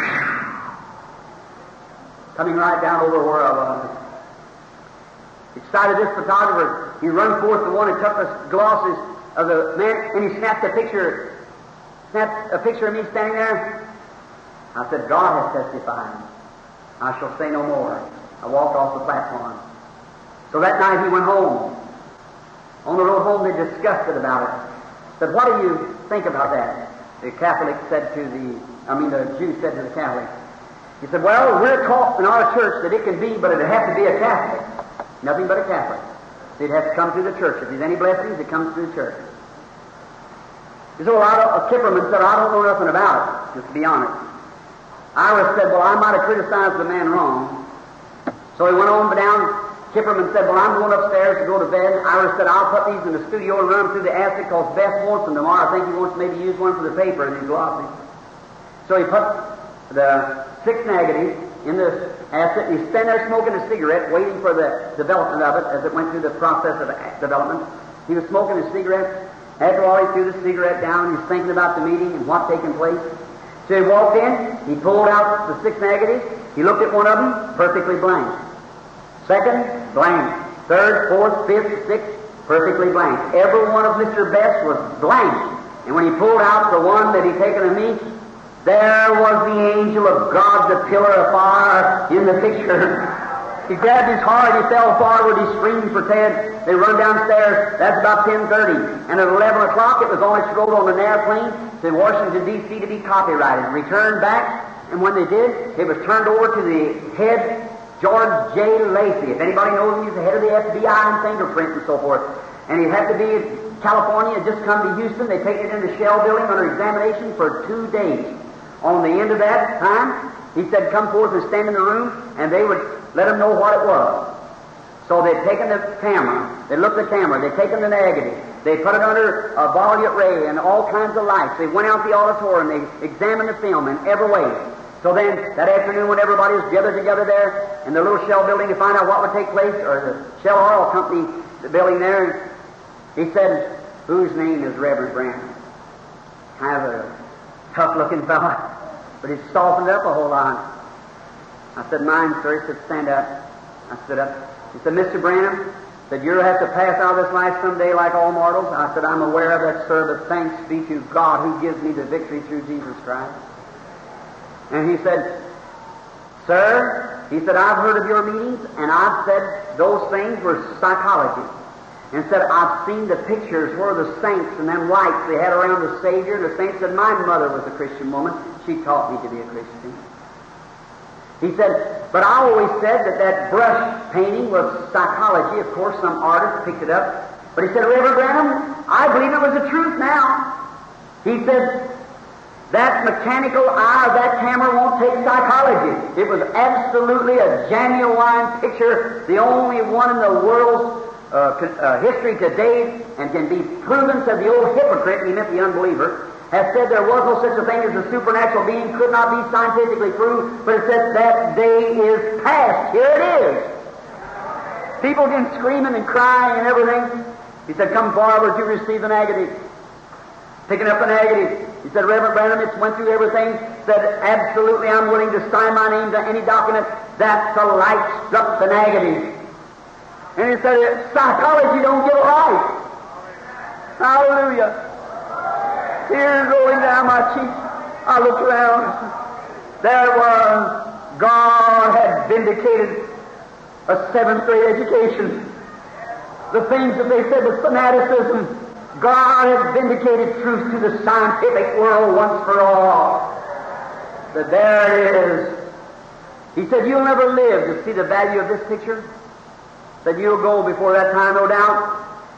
Coming right down over where I was. Excited this photographer, he run forth the one and took the glosses of the man, and he snapped a picture of me standing there. I said, God has testified. I shall say no more. I walked off the platform. So that night he went home. On the road home they discussed it about it. Said, what do you think about that? The Jew said to the Catholic. He said, well, we're taught in our church that it can be, but it'd have to be a Catholic. Nothing but a Catholic. It has to come through the church. If there's any blessings, it comes through the church. So a Kipperman said, I don't know nothing about it, just to be honest. Iris said, well, I might have criticized the man wrong. So he went on down. Kipperman said, well, I'm going upstairs to go to bed. Iris said, I'll put these in the studio and run them through the acid because Bess wants them tomorrow. I think he wants to maybe use one for the paper in his glossy. So he put the 6 negatives in the acid, and he's standing there smoking a cigarette, waiting for the development of it as it went through the process of development. He was smoking a cigarette. After all, he threw the cigarette down, and he's thinking about the meeting and what's taking place. So he walked in, he pulled out the 6 negatives, he looked at one of them, perfectly blank. Second, blank. Third, fourth, fifth, sixth, perfectly blank. Every one of Mr. Best was blank. And when he pulled out the one that he'd taken of me, there was the angel of God, the pillar of fire in the picture. He grabbed his heart, he fell forward, he screamed for Ted. They run downstairs. That's about 10:30. And at 11 o'clock, it was on its road on an airplane to Washington, D.C. to be copyrighted. Returned back, and when they did, it was turned over to the head, George J. Lacey. If anybody knows him, he's the head of the FBI and fingerprint and so forth. And he had to be in California, just come to Houston. They take it in the Shell building under examination for 2 days. On the end of that time, he said, come forth and stand in the room, and they would let him know what it was. So they'd taken the camera, they looked at the camera, they'd taken the negative, they put it under a volute ray and all kinds of lights. They went out the auditorium, they examined the film in every way. So then, that afternoon when everybody was gathered together there in the little Shell building to find out what would take place, or the Shell Oil Company the building there, he said, whose name is Reverend Branham? Kind of a tough-looking fella, but he's softened up a whole lot. I said, mine, sir. He said, stand up. I stood up. He said, Mr. Branham, said, you'll have to pass out of this life someday like all mortals. I said, I'm aware of that, sir, but thanks be to God who gives me the victory through Jesus Christ. And he said, sir, he said, I've heard of your meetings, and I've said those things were psychology. And said, I've seen the pictures where the saints and them lights they had around the Savior, and the saints said, my mother was a Christian woman. She taught me to be a Christian. He said, but I always said that brush painting was psychology. Of course, some artist picked it up. But he said, Reverend Branham, I believe it was the truth now. He said, that mechanical eye of that camera won't take psychology. It was absolutely a genuine picture, the only one in the world's history today and can be proven, said the old hypocrite, he meant the unbeliever, has said there was no such a thing as a supernatural being, could not be scientifically proved, but it said that day is past. Here it is. People can screaming and crying and everything. He said, come forward to receive the negative. Picking up the negative. He said, Reverend Branham, it's went through everything. Said, absolutely, I'm willing to sign my name to any document that the light struck the negative. And he said, psychology don't give a light. Hallelujah. Tears rolling down my cheeks. I looked around. There was, God had vindicated a 7th grade education. The things that they said was fanaticism, God had vindicated truth to the scientific world once for all. But there it is. He said, you'll never live to see the value of this picture. Said, you'll go before that time, no doubt.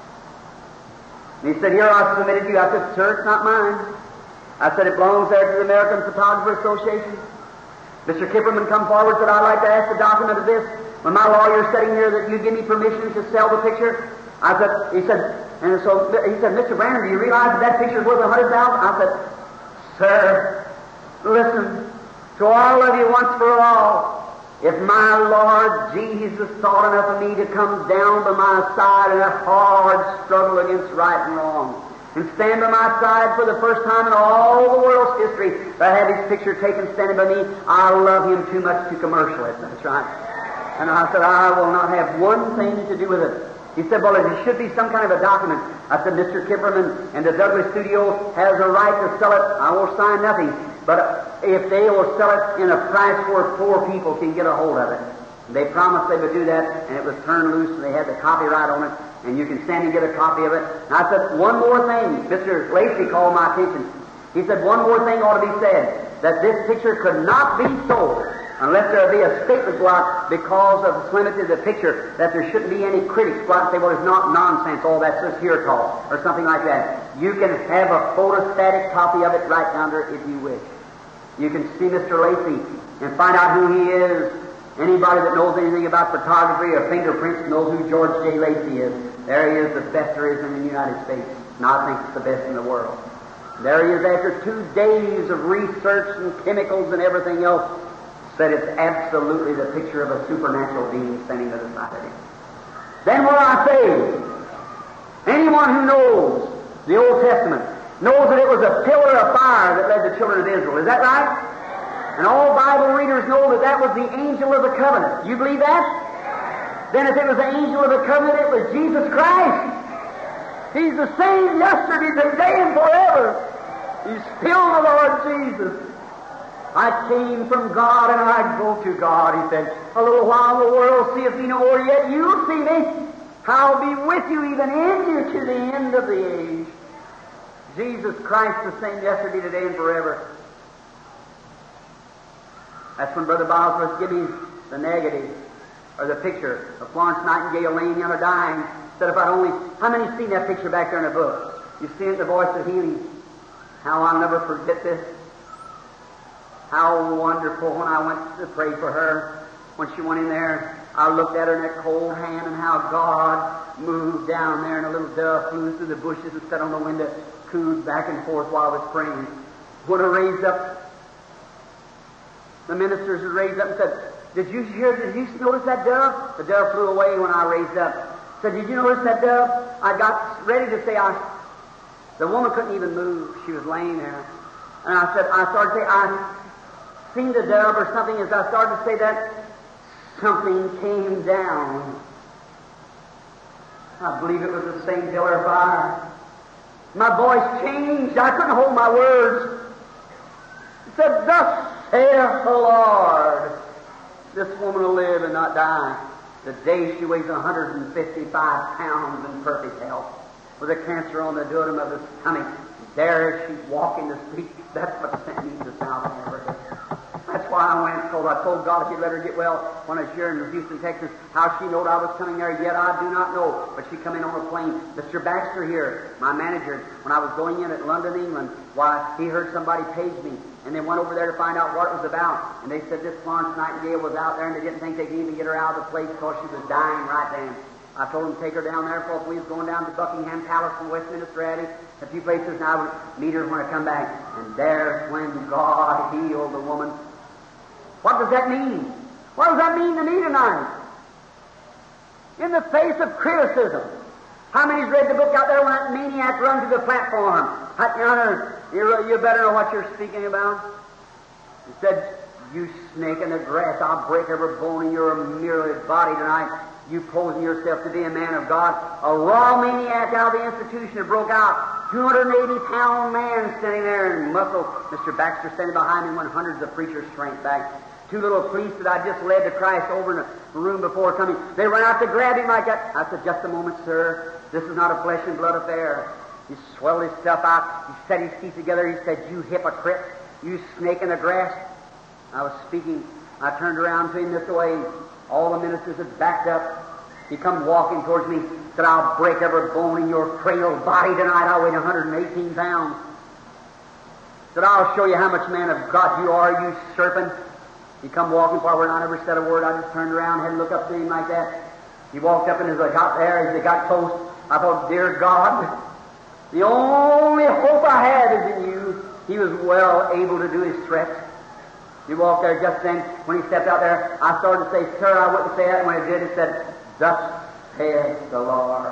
And he said, here I submitted you. I said, sir, it's not mine. I said, it belongs there to the American Photographer Association. Mr. Kipperman come forward, said, I'd like to ask the document of this. When my lawyer's sitting here, that you give me permission to sell the picture. He said, Mr. Branham, do you realize that picture is worth $100,000? I said, sir, listen, to all of you once for all, if my Lord Jesus thought enough of me to come down by my side in a hard struggle against right and wrong, and stand by my side for the first time in all the world's history, to have his picture taken standing by me, I love him too much to commercial it. That's right. And I said, I will not have one thing to do with it. He said, well, there should be some kind of a document. I said, Mr. Kipperman and the Douglas Studio has a right to sell it. I won't sign nothing. But if they will sell it in a price where 4 people can get a hold of it. They promised they would do that, and it was turned loose, and they had the copyright on it, and you can stand and get a copy of it. And I said, one more thing. Mr. Lacey called my attention. He said, one more thing ought to be said, that this picture could not be sold unless there be a statement block because of the slimness of the picture, that there shouldn't be any critics block and say, well, it's not nonsense, all that's just here talk, or something like that. You can have a photostatic copy of it right down there if you wish. You can see Mr. Lacey and find out who he is. Anybody that knows anything about photography or fingerprints knows who George J. Lacey is. There he is, the best there is in the United States. And I think it's the best in the world. There he is after 2 days of research and chemicals and everything else, said it's absolutely the picture of a supernatural being standing to the side of him. Then what I say, anyone who knows the Old Testament knows that it was a pillar of fire that led the children of Israel. Is that right? And all Bible readers know that that was the angel of the covenant. You believe that? Then if it was the angel of the covenant, it was Jesus Christ. He's the same yesterday, today, and forever. He's still the Lord Jesus. I came from God and I go to God, he said. A little while the world seeth me no more, yet you'll see me. I'll be with you, even in you, to the end of the age. Jesus Christ the same yesterday, today, and forever. That's when Brother Bosworth gave me the negative, or the picture of Florence Nightingale laying down or dying. Said if I'd only... How many seen that picture back there in the book? You've seen it, The Voice of Healing. How I'll never forget this. How wonderful when I went to pray for her. When she went in there, I looked at her in that cold hand and how God moved down there and a little dove flew through the bushes and sat on the window, cooed back and forth while I was praying. When I raised up, the ministers had raised up and said, did you notice that dove? The dove flew away when I raised up. Said, did you notice that dove? I got ready to say, the woman couldn't even move. She was laying there. And I started to say, I seen the dove or something. As I started to say that, something came down. I believe it was the same pillar of fire. My voice changed. I couldn't hold my words. It said, thus saith the Lord, this woman will live and not die. Today she weighs 155 pounds in perfect health, with a cancer on the duodenum of the stomach. There she's walking the street. That's what sent me to South Africa. That's why I went, because I told God if He'd let her get well when I was here in Houston, Texas. How she knowed I was coming there, yet I do not know. But she come in on a plane. Mr. Baxter here, my manager, when I was going in at London, England, why, he heard somebody page me. And they went over there to find out what it was about. And they said this Florence Nightingale was out there, and they didn't think they could even get her out of the place because she was dying right then. I told him to take her down there, because we was going down to Buckingham Palace in Westminster Abbey, a few places, and I would meet her when I come back. And there's when God healed the woman. What does that mean? What does that mean to me tonight? In the face of criticism. How many's read the book out there when that maniac runs to the platform? You better know what you're speaking about. He said, "You snake in the grass, I'll break every bone in your myriad body tonight. You posing yourself to be a man of God." A raw maniac out of the institution had broke out. 280-pound man standing there in muscle. Mr. Baxter standing behind me when hundreds of preachers shrank back. Two little priests that I just led to Christ over in the room before coming, they ran out to grab him like that. I said, "Just a moment, sir. This is not a flesh and blood affair." He swelled his stuff out. He set his teeth together. He said, "You hypocrite. You snake in the grass." I was speaking. I turned around to him this way. All the ministers had backed up. He come walking towards me. Said, "I'll break every bone in your frail body tonight. I weigh 118 pounds. Said, "I'll show you how much man of God you are, you serpent." He come walking forward, and I never said a word. I just turned around, had to look up to him like that. He walked up, and as I got there, as he got close, I thought, "Dear God, the only hope I have is in you." He was well able to do his threats. He walked there just then. When he stepped out there, I started to say, "Sir," I wouldn't say that. When I did, it said, "Thus saith the Lord."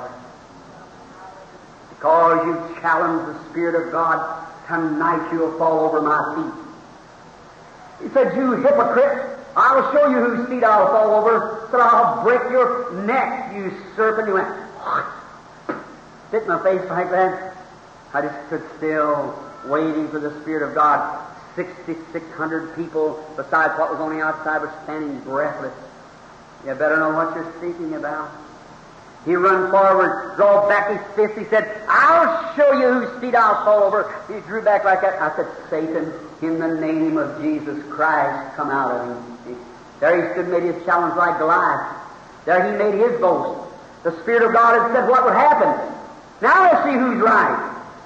Because you challenged the Spirit of God, tonight you'll fall over my feet. He said, "You hypocrite, I will show you whose feet I'll fall over." He said, "I'll break your neck, you serpent." He went, hit in my face like that. I just stood still, waiting for the Spirit of God. 6,600 people, besides what was on the outside, were standing breathless. You better know what you're speaking about. He run forward, draw back his fist. He said, "I'll show you whose feet I'll fall over." He drew back like that. I said, "Satan, in the name of Jesus Christ, come out of him." There he stood, made his challenge like Goliath. There he made his boast. The Spirit of God had said what would happen. Now let's see who's right.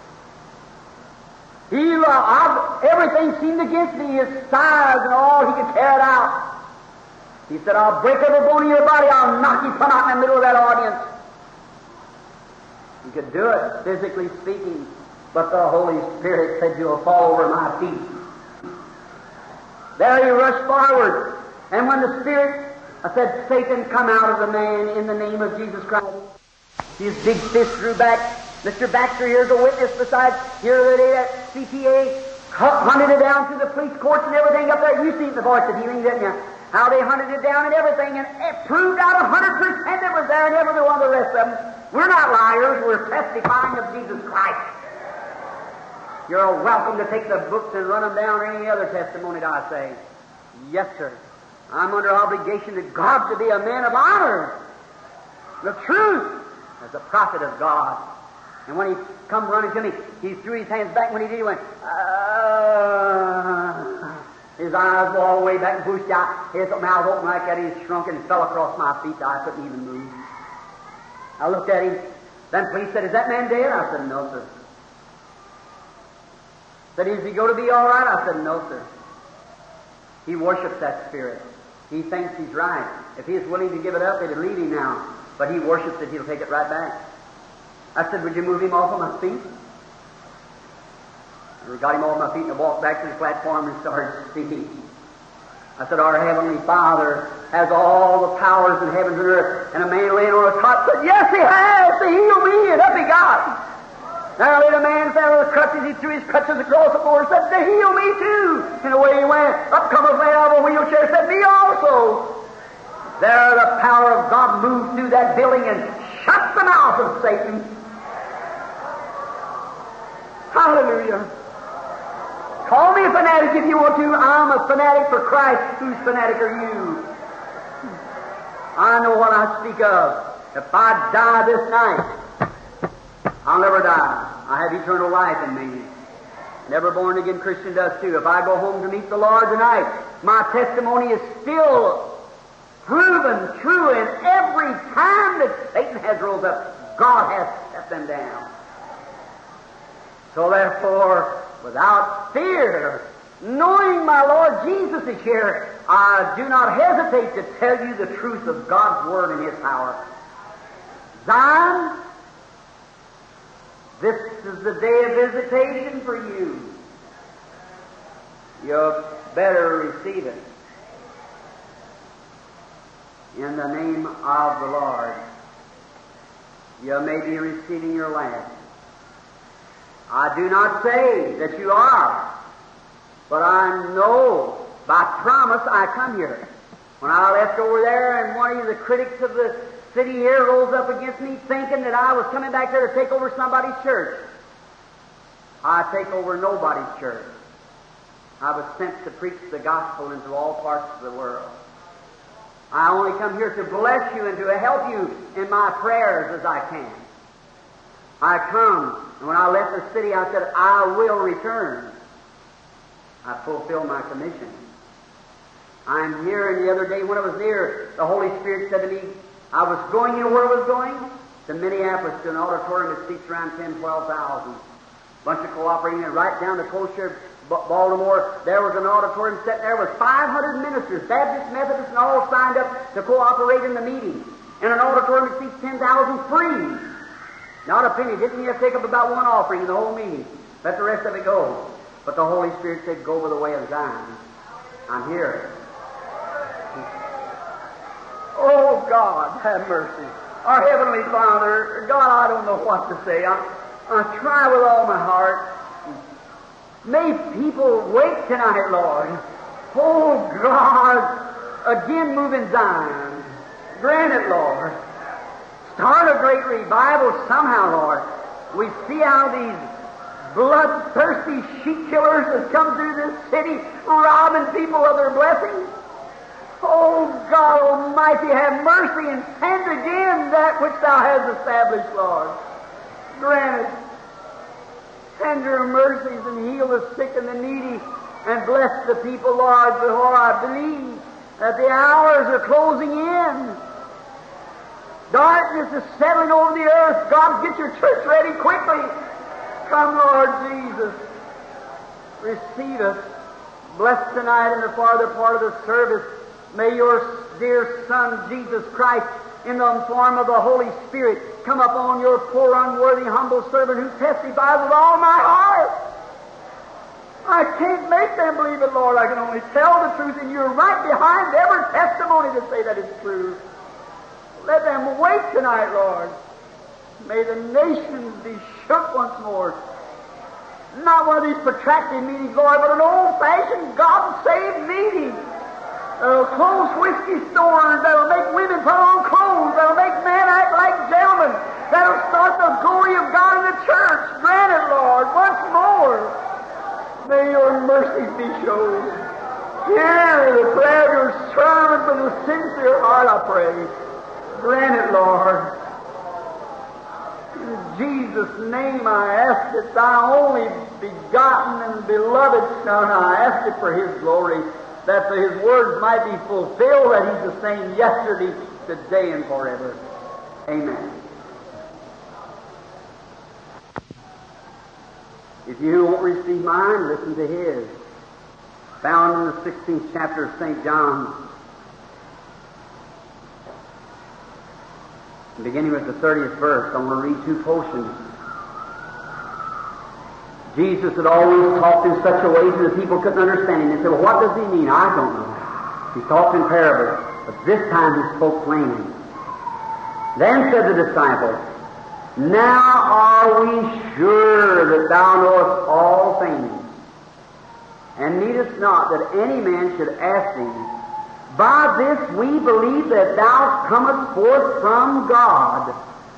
Everything seemed against me, his size and all, he could carry it out. He said, "I'll break every bone in your body, I'll knock you plumb out in the middle of that audience." He could do it, physically speaking, but the Holy Spirit said, "You'll fall over my feet." There he rushed forward, and when the Spirit said, "Satan, come out of the man in the name of Jesus Christ," his big fist drew back. Mr. Baxter here's a witness. Besides, here the day that CPA hunted it down to the police courts and everything up there. You seen the Voice of Healing, didn't you? How they hunted it down and everything, and it proved out 100% it was there, and every one of the rest of them. We're not liars. We're testifying of Jesus Christ. You're welcome to take the books and run them down or any other testimony, I say. Yes, sir. I'm under obligation to God to be a man of honor. The truth as a prophet of God. And when he come running to me, he threw his hands back. When he did, he went, His eyes were all the way back and pushed out. His mouth opened like that. He shrunk and fell across my feet. I couldn't even move. I looked at him. Then the police said, "Is that man dead?" I said, "No, sir." Said, "Is he going to be all right?" I said, "No, sir." He worships that spirit. He thinks he's right. If he is willing to give it up, it'd leave him now. But he worships it. He'll take it right back. I said, "Would you move him off of my feet?" I got him off my feet and I walked back to the platform and started speaking. I said, "Our Heavenly Father has all the powers in heavens and earth." And a man laying on a cot said, "Yes, He has, to heal me." And up he got. Now laid a man fell with crutches. He threw his crutches across the floor and said, "To heal me too." And away he went. Up come a man out of a wheelchair and said, "Me also." There the power of God moved through that building and shut the mouth of Satan. Hallelujah. Call me a fanatic if you want to. I'm a fanatic for Christ. Whose fanatic are you? I know what I speak of. If I die this night, I'll never die. I have eternal life in me. Never born again Christian does too. If I go home to meet the Lord tonight, my testimony is still proven true, and every time that Satan has rose up, God has set them down. So therefore, without fear, knowing my Lord Jesus is here, I do not hesitate to tell you the truth of God's Word and His power. Zion, this is the day of visitation for you. You better receive it. In the name of the Lord, you may be receiving your last. I do not say that you are, but I know by promise I come here. When I left over there and one of the critics of the city here rose up against me thinking that I was coming back there to take over somebody's church. I take over nobody's church. I was sent to preach the gospel into all parts of the world. I only come here to bless you and to help you in my prayers as I can. I come, and when I left the city, I said, I will return. I fulfill my commission. I'm here, and the other day when I was near, the Holy Spirit said to me, I was going, you know where I was going? To Minneapolis, to an auditorium that seats around 10,000, 12,000. Bunch of cooperating, and right down to Colchester, Baltimore, there was an auditorium sitting there with 500 ministers, Baptist, Methodist, and all signed up to cooperate in the meeting. And an auditorium that seats 10,000 free. Not a penny. Didn't you have to take up about one offering in the whole meeting? Let the rest of it go. But the Holy Spirit said, go by the way of Zion. I'm here. Oh, God, have mercy. Our Heavenly Father, God, I don't know what to say. I try with all my heart. May people wake tonight, Lord. Oh, God, again move in Zion. Grant it, Lord. Start a great revival somehow, Lord. We see how these bloodthirsty sheep killers have come through this city, robbing people of their blessings. Oh, God Almighty, have mercy and send again that which Thou hast established, Lord. Grant it. Send Your mercies and heal the sick and the needy and bless the people, Lord, before I believe that the hours are closing in. Darkness is settling over the earth. God, get Your church ready quickly. Come, Lord Jesus. Receive us. Bless tonight in the farther part of the service. May Your dear Son, Jesus Christ, in the form of the Holy Spirit, come upon Your poor, unworthy, humble servant who testifies with all my heart. I can't make them believe it, Lord. I can only tell the truth, and You're right behind every testimony to say that it's true. Let them wake tonight, Lord. May the nations be shook once more. Not one of these protracted meetings, Lord, but an old-fashioned God-saved meeting. That'll close whiskey stores, that'll make women put on clothes, that'll make men act like gentlemen, that'll start the glory of God in the church. Grant it, Lord, once more. May Your mercies be shown. Hear the prayer of Your servant with a sincere heart, I pray. Grant it, Lord. In Jesus' name I ask it, Thy only begotten and beloved Son, I ask it for His glory, that His words might be fulfilled, that He's the same yesterday, today, and forever. Amen. If you won't receive mine, listen to His. Found in the 16th chapter of St. John, beginning with the 30th verse. I'm going to read two portions. Jesus had always talked in such a way that the people couldn't understand him. They said, well, what does He mean? I don't know. He talked in parables, but this time He spoke plainly. Then said the disciples, now are we sure that Thou knowest all things, and needest not that any man should ask Thee. By this we believe that Thou comest forth from God.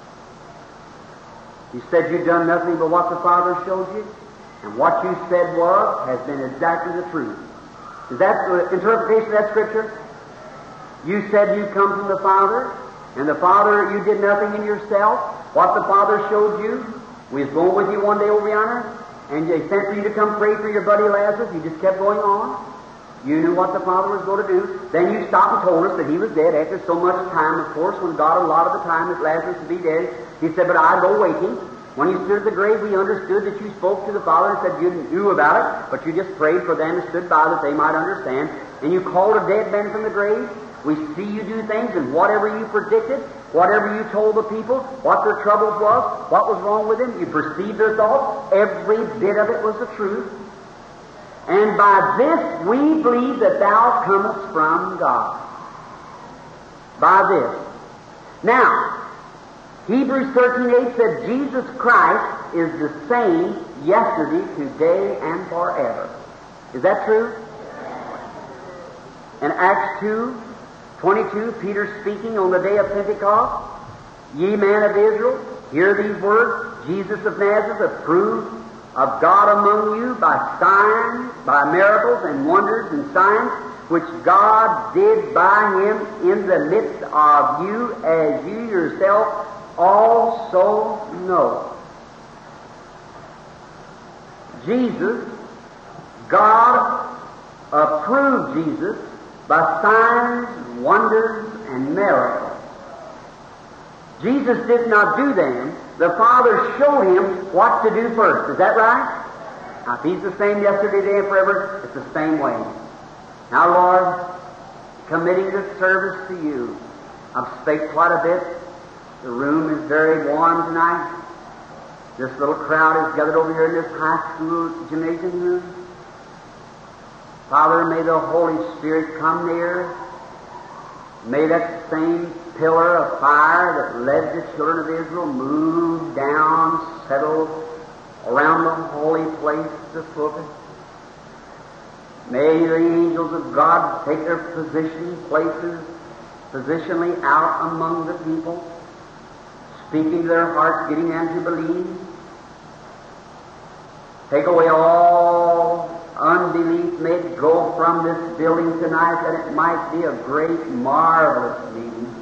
You said you've done nothing but what the Father showed you, and what you said has been exactly the truth. Is that the interpretation of that Scripture? You said you come from the Father, and the Father, you did nothing in yourself. What the Father showed you, we was going with you one day over yonder, and they sent for you to come pray for your buddy Lazarus. You just kept going on. You knew what the Father was going to do. Then you stopped and told us that he was dead after so much time. Of course, when God allotted the time that Lazarus would be dead, He said, but I go waiting. When you stood at the grave, we understood that you spoke to the Father and said you knew about it, but you just prayed for them and stood by that they might understand. And you called a dead man from the grave. We see you do things, and whatever you predicted, whatever you told the people, what their troubles was, what was wrong with them, you perceived their thoughts, every bit of it was the truth. And by this we believe that thou comest from God. By this. Now, Hebrews 13:8 said Jesus Christ is the same yesterday, today, and forever. Is that true? In Acts 2:22, Peter speaking on the day of Pentecost, Ye men of Israel, hear these words, Jesus of Nazareth, approved of God among you by signs, by miracles and wonders and signs, which God did by him in the midst of you, as you yourself also know. Jesus, God approved Jesus by signs, wonders, and miracles. Jesus did not do them. The Father showed him what to do first. Is that right? Now, if he's the same yesterday, today, and forever, it's the same way. Now, Lord, committing this service to you, I've spake quite a bit. The room is very warm tonight. This little crowd is gathered over here in this high school gymnasium room. Father, may the Holy Spirit come near. May that same pillar of fire that led the children of Israel move down, settle around the holy place, the pulpit. May the angels of God take their positionally out among the people, speaking to their hearts, getting them to believe. Take away all unbelief, may it go from this building tonight, that it might be a great, marvelous meeting.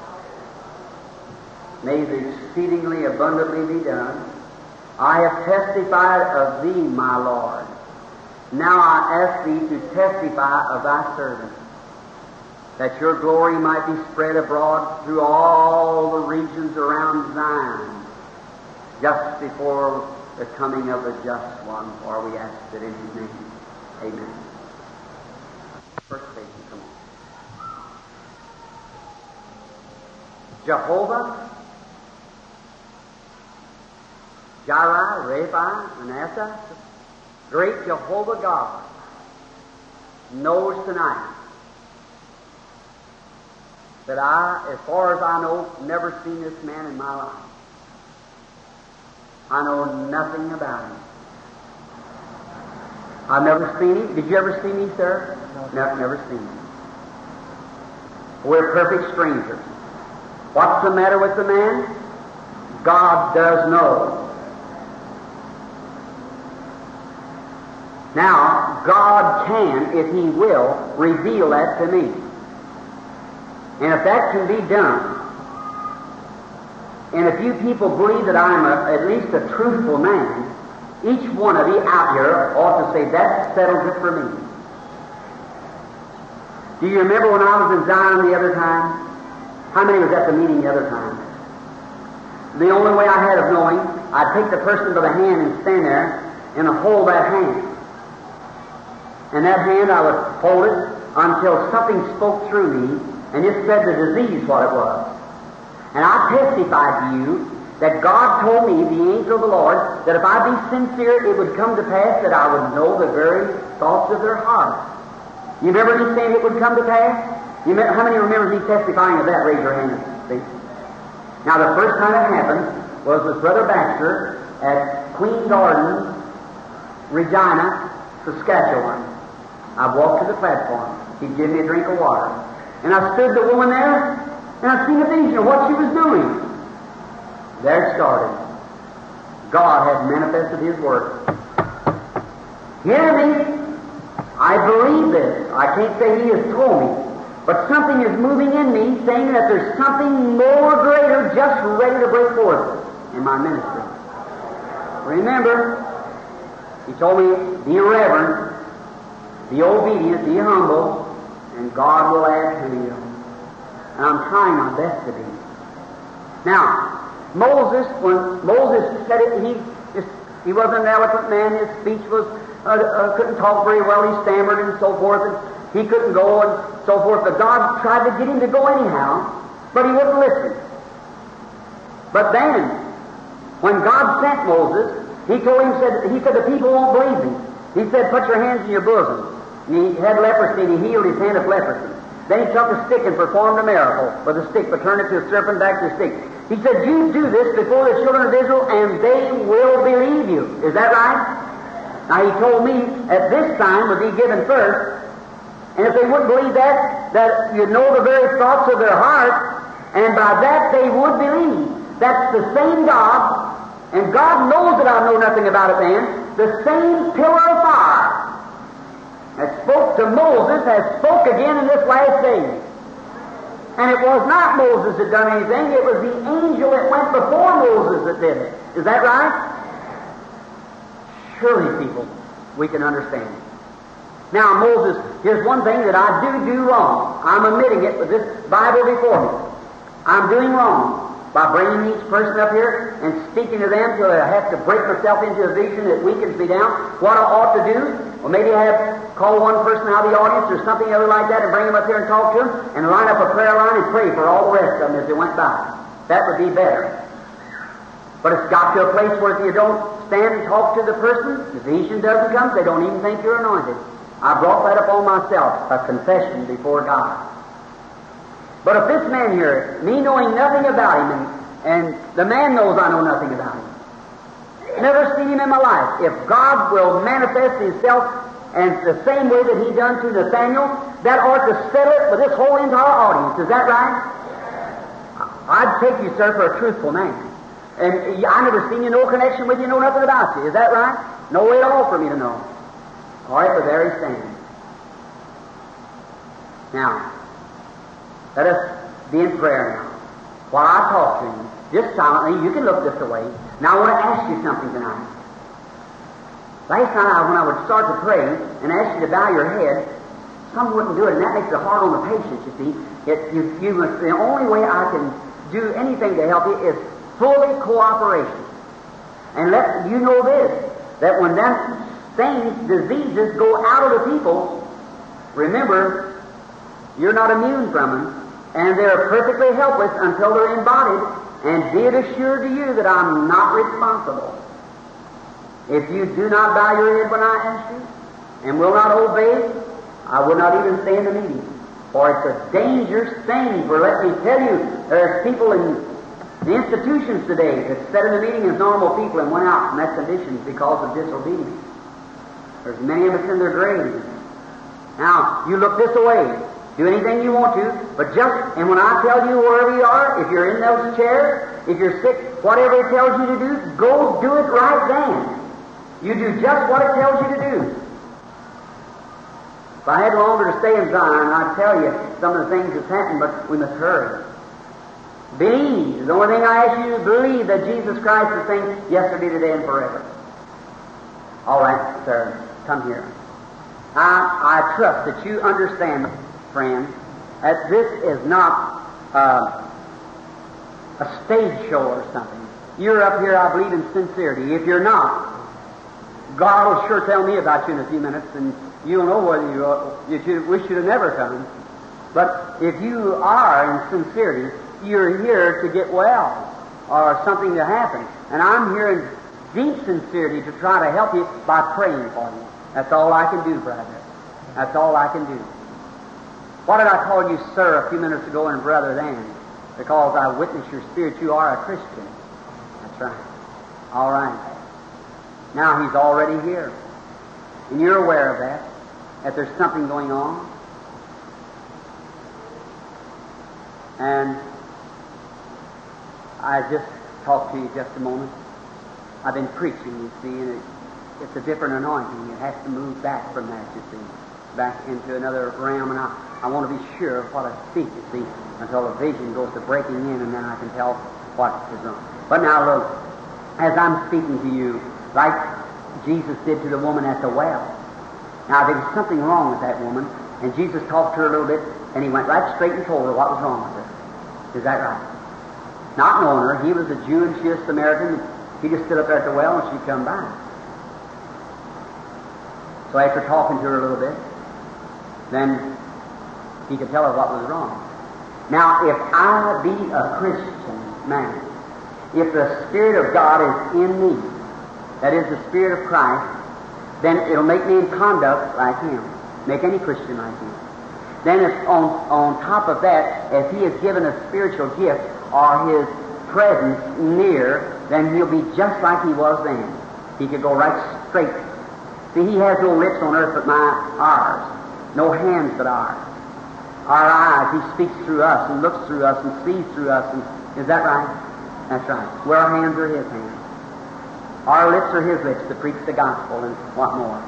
May the exceedingly abundantly be done. I have testified of thee, my Lord. Now I ask thee to testify of thy servant, that your glory might be spread abroad through all the regions around Zion, just before the coming of the just one, for we ask it in his name. Amen. First station, come on. Jehovah, Jireh, Rapha, Manasseh, great Jehovah God, knows tonight that I, as far as I know, never seen this man in my life. I know nothing about him. I've never seen him. Did you ever see me, sir? No, never seen him. We're perfect strangers. What's the matter with the man? God does know. Now, God can, if He will, reveal that to me. And if that can be done, and if you people believe that I'm at least a truthful man, each one of you out here ought to say, that settles it for me. Do you remember when I was in Zion the other time? How many was at the meeting the other time? The only way I had of knowing, I'd take the person by the hand and stand there and hold that hand. And that hand I would hold it until something spoke through me and it said the disease what it was. And I testified to you that God told me, the angel of the Lord, that if I be sincere, it would come to pass that I would know the very thoughts of their heart. You remember me saying it would come to pass? How many remember me testifying of that? Raise your hand. See? Now, the first time it happened was with Brother Baxter at Queen Garden, Regina, Saskatchewan. I walked to the platform. He'd give me a drink of water. And I stood the woman there, and I seen a vision of what she was doing. There it started. God had manifested His Word. Hear me. I believe this. I can't say He has told me. But something is moving in me saying that there's something more greater just ready to break forth in my ministry. Remember, He told me, be reverent, be obedient, be humble, and God will add to you. And I'm trying my best to be. Now, Moses, when Moses said it, he wasn't an eloquent man. His speech was couldn't talk very well. He stammered and so forth. he couldn't go and so forth. But God tried to get him to go anyhow, but he wouldn't listen. But then, when God sent Moses, he told him, he said, the people won't believe me. He said, put your hands in your bosom. And he had leprosy, and he healed his hand of leprosy. Then he took a stick and performed a miracle with a stick, but turned it to a serpent, back to a stick. He said, you do this before the children of Israel, and they will believe you. Is that right? Now he told me at this time would be given first, and if they wouldn't believe that you know the very thoughts of their heart, and by that they would believe. That's the same God, and God knows that I know nothing about it then, the same pillar of fire that spoke to Moses has spoke again in this last day. And it was not Moses that done anything, it was the angel that went before Moses that did it. Is that right? Surely, people, we can understand. Now, Moses, here's one thing that I do wrong. I'm admitting it with this Bible before me. I'm doing wrong by bringing each person up here and speaking to them till I have to break myself into a vision that weakens me down. What I ought to do, well, maybe I have call one person out of the audience or something other like that and bring them up here and talk to them and line up a prayer line and pray for all the rest of them as they went by. That would be better. But it's got to a place where if you don't stand and talk to the person, the vision doesn't come, they don't even think you're anointed. I brought that upon myself, a confession before God. But if this man here, me knowing nothing about him, and the man knows I know nothing about him, never seen him in my life, if God will manifest himself and the same way that he done to Nathaniel, that ought to settle it with this whole entire audience. Is that right? I'd take you, sir, for a truthful man. And I never seen you, no connection with you, know nothing about you. Is that right? No way at all for me to know. All right, but there he stands. Now, let us be in prayer now. While I talk to you, just silently, you can look this away. Now I want to ask you something tonight. Last night when I would start to pray and ask you to bow your head, some wouldn't do it, and that makes it hard on the patient, you see. The only way I can do anything to help you is fully cooperation. And let you know this, that when that things, diseases go out of the people, remember, you're not immune from them, and they're perfectly helpless until they're embodied, and be it assured to you that I'm not responsible. If you do not bow your head when I ask you, and will not obey, I will not even stay in the meeting. For it's a dangerous thing, for let me tell you, there's people in the institutions today that sat in the meeting as normal people and went out from that condition because of disobedience. There's many of us in their graves. Now, you look this away. Do anything you want to, but and when I tell you wherever you are, if you're in those chairs, if you're sick, whatever it tells you to do, go do it right then. You do just what it tells you to do. If I had longer to stay in Zion, I'd tell you some of the things that's happened, but we must hurry. Believe. The only thing I ask you to believe that Jesus Christ is the same yesterday, today, and forever. All right, sir, come here. I trust that you understand, friend, that this is not a stage show or something. You're up here, I believe, in sincerity. If you're not, God will sure tell me about you in a few minutes, and you'll know whether you wish you'd have never come. But if you are in sincerity, you're here to get well or something to happen. And I'm here in deep sincerity to try to help you by praying for you. That's all I can do, brother. That's all I can do. Why did I call you sir a few minutes ago and brother then? Because I witness your spirit. You are a Christian. That's right. All right. Now he's already here. And you're aware of that there's something going on. And I just talked to you just a moment. I've been preaching, you see, and it's a different anointing. It has to move back from that, you see, back into another realm. And I want to be sure of what I speak, you see, until the vision goes to breaking in, and then I can tell what is wrong. But now look, as I'm speaking to you, like Jesus did to the woman at the well. Now there was something wrong with that woman, and Jesus talked to her a little bit, and he went right straight and told her what was wrong with her. Is that right? Not knowing her, he was a Jew and she was a Samaritan. He just stood up there at the well and she'd come by. So after talking to her a little bit, then he could tell her what was wrong. Now, if I be a Christian man, if the Spirit of God is in me, that is the Spirit of Christ, then it'll make me in conduct like Him, make any Christian like Him. Then if on top of that, if He has given a spiritual gift or His presence near, then He'll be just like He was then. He could go right straight. See, He has no lips on earth but ours, no hands but ours. Our eyes, He speaks through us and looks through us and sees through us. And, is that right? That's right. Where our hands are His hands. Our lips are His lips to preach the gospel, and what more?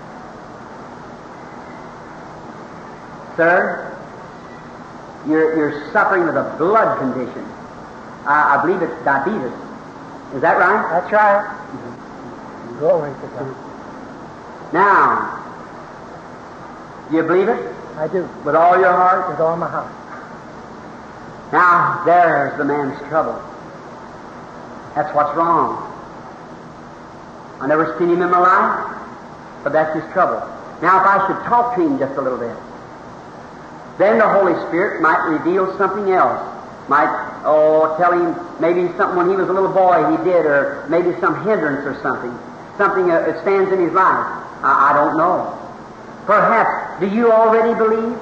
Sir, you're suffering with a blood condition. I believe it's diabetes. Is that right? That's right. Glory to God. Now, do you believe it? I do. With all your heart? With all my heart. Now, there's the man's trouble. That's what's wrong. I never seen him in my life, but that's his trouble. Now, if I should talk to him just a little bit, then the Holy Spirit might reveal something else. Might, tell him maybe something when he was a little boy he did, or maybe some hindrance or something. Something that stands in his life. I don't know. Perhaps, do you already believe?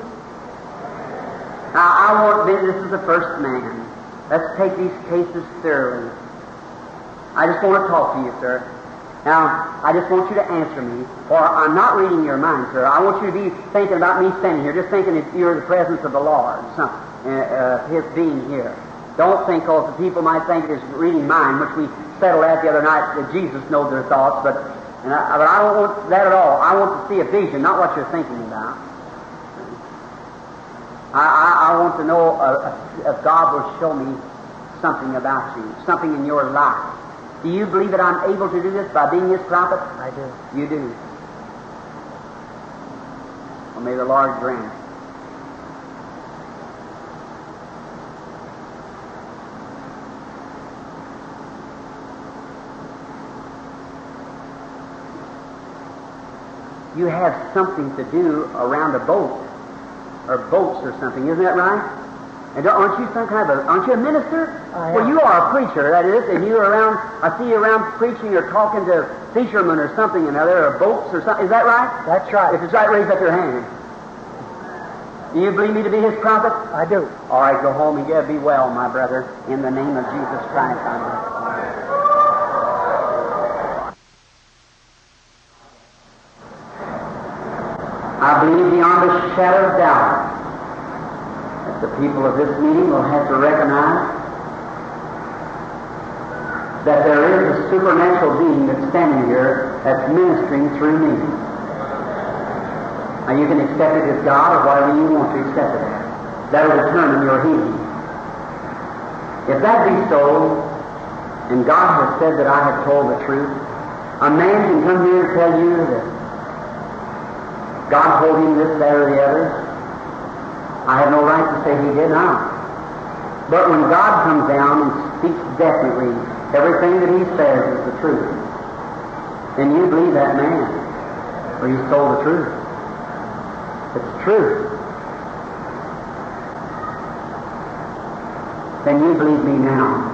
Now, this is the first man. Let's take these cases thoroughly. I just want to talk to you, sir. Now, I just want you to answer me, for I'm not reading your mind, sir. I want you to be thinking about me standing here, just thinking that you're in the presence of the Lord, His being here. Don't think, because the people might think it's reading mind, which we settled that the other night, that Jesus knows their thoughts, but I don't want that at all. I want to see a vision, not what you're thinking about. I want to know if God will show me something about you, something in your life. Do you believe that I'm able to do this by being His prophet? I do. You do. Well, may the Lord grant. You have something to do around a boat, or boats or something, isn't that right? And aren't you aren't you a minister? Well, you are a preacher, that is, and you're around, I see you around preaching or talking to fishermen or something or other, or boats or something. Is that right? That's right. If it's right, raise up your hand. Do you believe me to be His prophet? I do. All right, go home and be well, my brother, in the name of Jesus Christ. I believe beyond a shadow of doubt that the people of this meeting will have to recognize that there is a supernatural being that's standing here that's ministering through me. Now you can accept it as God or whatever you want to accept it as. That will determine your healing. If that be so, and God has said that I have told the truth, a man can come here and tell you that God told him this, that, or the other. I have no right to say he did not. But when God comes down and speaks definitely, everything that He says is the truth, then you believe that man, for he's told the truth. It's true. Then you believe me now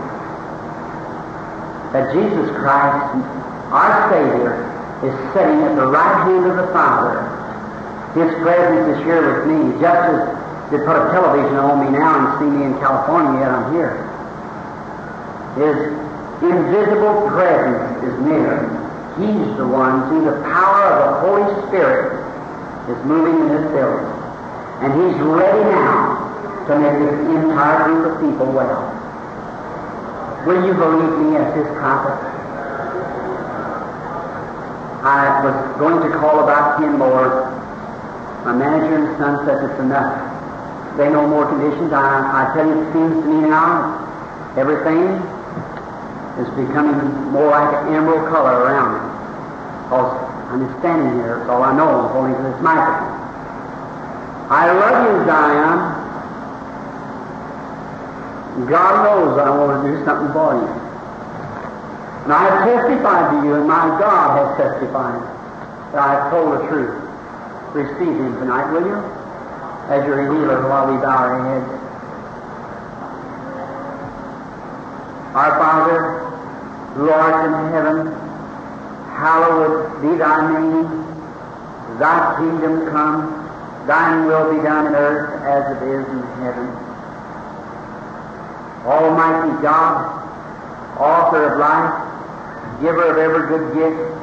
that Jesus Christ, our Savior, is sitting at the right hand of the Father. His presence is here with me, just as they put a television on me now and see me in California, yet I'm here. His invisible presence is near. He's the one, through the power of the Holy Spirit, is moving in this building. And He's ready now to make this entire group of people well. Will you believe me as His prophet? I was going to call about 10 more. My manager and son said it's enough. They know more conditions. I tell you, it seems to me now, everything is becoming more like an emerald color around me. Because I'm just standing here, that's all I know, holding to this microphone. I love you, Zion. God knows I want to do something for you. And I have testified to you, and my God has testified that I have told the truth. receive Him tonight, will you? As your healer while we bow our heads. Our Father, Lord in heaven, hallowed be Thy name. Thy kingdom come, Thine will be done in earth as it is in heaven. Almighty God, author of life, giver of every good gift,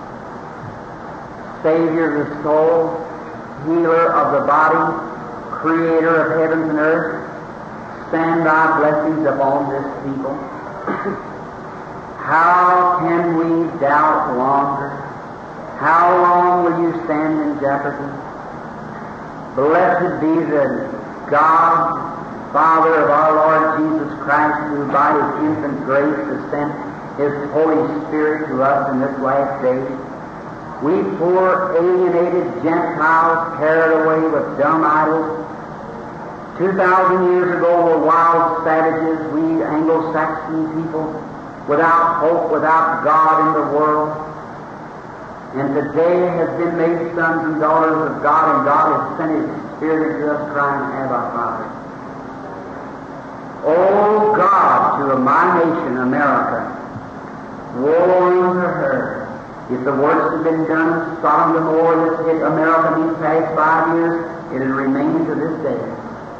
Savior of the soul, healer of the body, Creator of heavens and earth, send Thy blessings upon this people. How can we doubt longer? How long will you stand in jeopardy? Blessed be the God, Father of our Lord Jesus Christ, who by His infinite grace has sent His Holy Spirit to us in this last day. We poor alienated Gentiles carried away with dumb idols. 2,000 years ago were wild savages, we Anglo-Saxon people, without hope, without God in the world. And today has been made sons and daughters of God, and God has sent His Spirit into us, crying, Abba, Father. Oh God, to my nation, America, woe unto her. If the works had been done in Sodom and Gomorrah that hit America these past 5 years, it had remained to this day.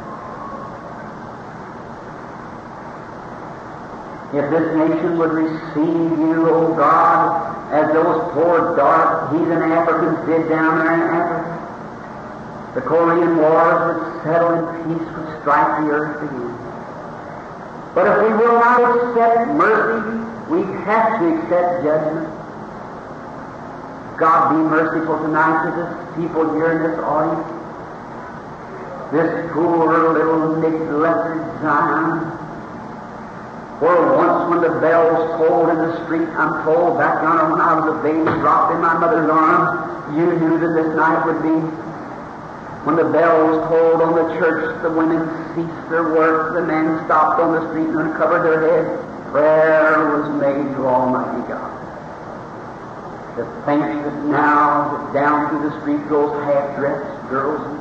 If this nation would receive you, O God, as those poor, dark, heathen Africans did down there in Africa, the Korean wars would settle and peace would strike the earth again. But if we will not accept mercy, we have to accept judgment. God be merciful tonight to this people here in this audience. This poor little neglected Zion, where once when the bells tolled in the street, I'm told back yonder when I was a baby dropped in my mother's arms, you knew that this night would be. When the bells tolled on the church, the women ceased their work, the men stopped on the street and uncovered their heads. Prayer was made to Almighty God. To think that now that down through the street goes half-dressed girls and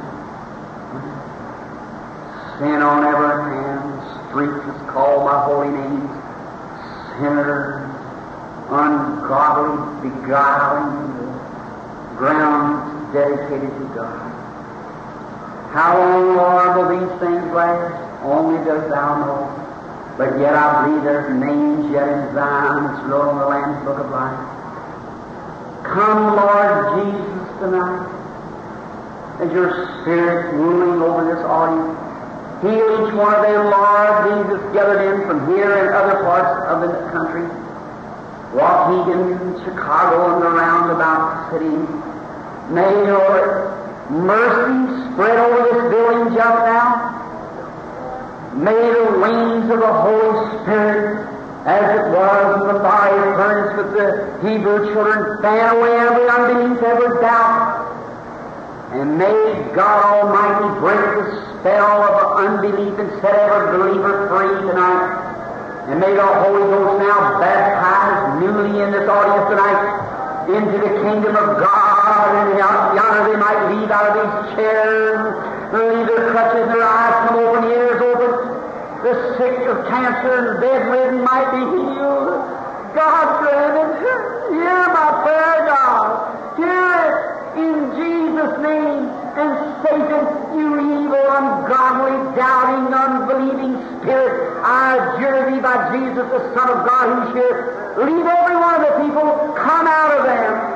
sin on every hand, streets is called by holy names, sinners, ungodly, beguiling, grounds dedicated to God. How long, Lord, will these things last? Only dost Thou know. But yet I believe there's names yet in Zion that's wrote on the Lamb's Book of Life. Come, Lord Jesus, tonight, as your Spirit's ruling over this audience. Heal each one of them, Lord, these that's gathered in from here and other parts of the country. Waukegan, Chicago, and the roundabout city. May your mercy spread over this building just now. May the wings of the Holy Spirit, as it was in the fiery furnace with the Hebrew children, fan away every unbelief, every doubt. And may God Almighty break the spell of unbelief and set every believer free tonight. And may the Holy Ghost now baptize newly in this audience tonight into the kingdom of God. And yonder they might leave out of these chairs, leave their crutches and their eyes come open, ears open. The sick of cancer and bedridden might be healed. God grant it. Hear my prayer, God. Hear it. In Jesus' name, and Satan, you evil, ungodly, doubting, unbelieving spirit, I adjure thee by Jesus, the Son of God, who's here. Leave every one of the people, come out of them.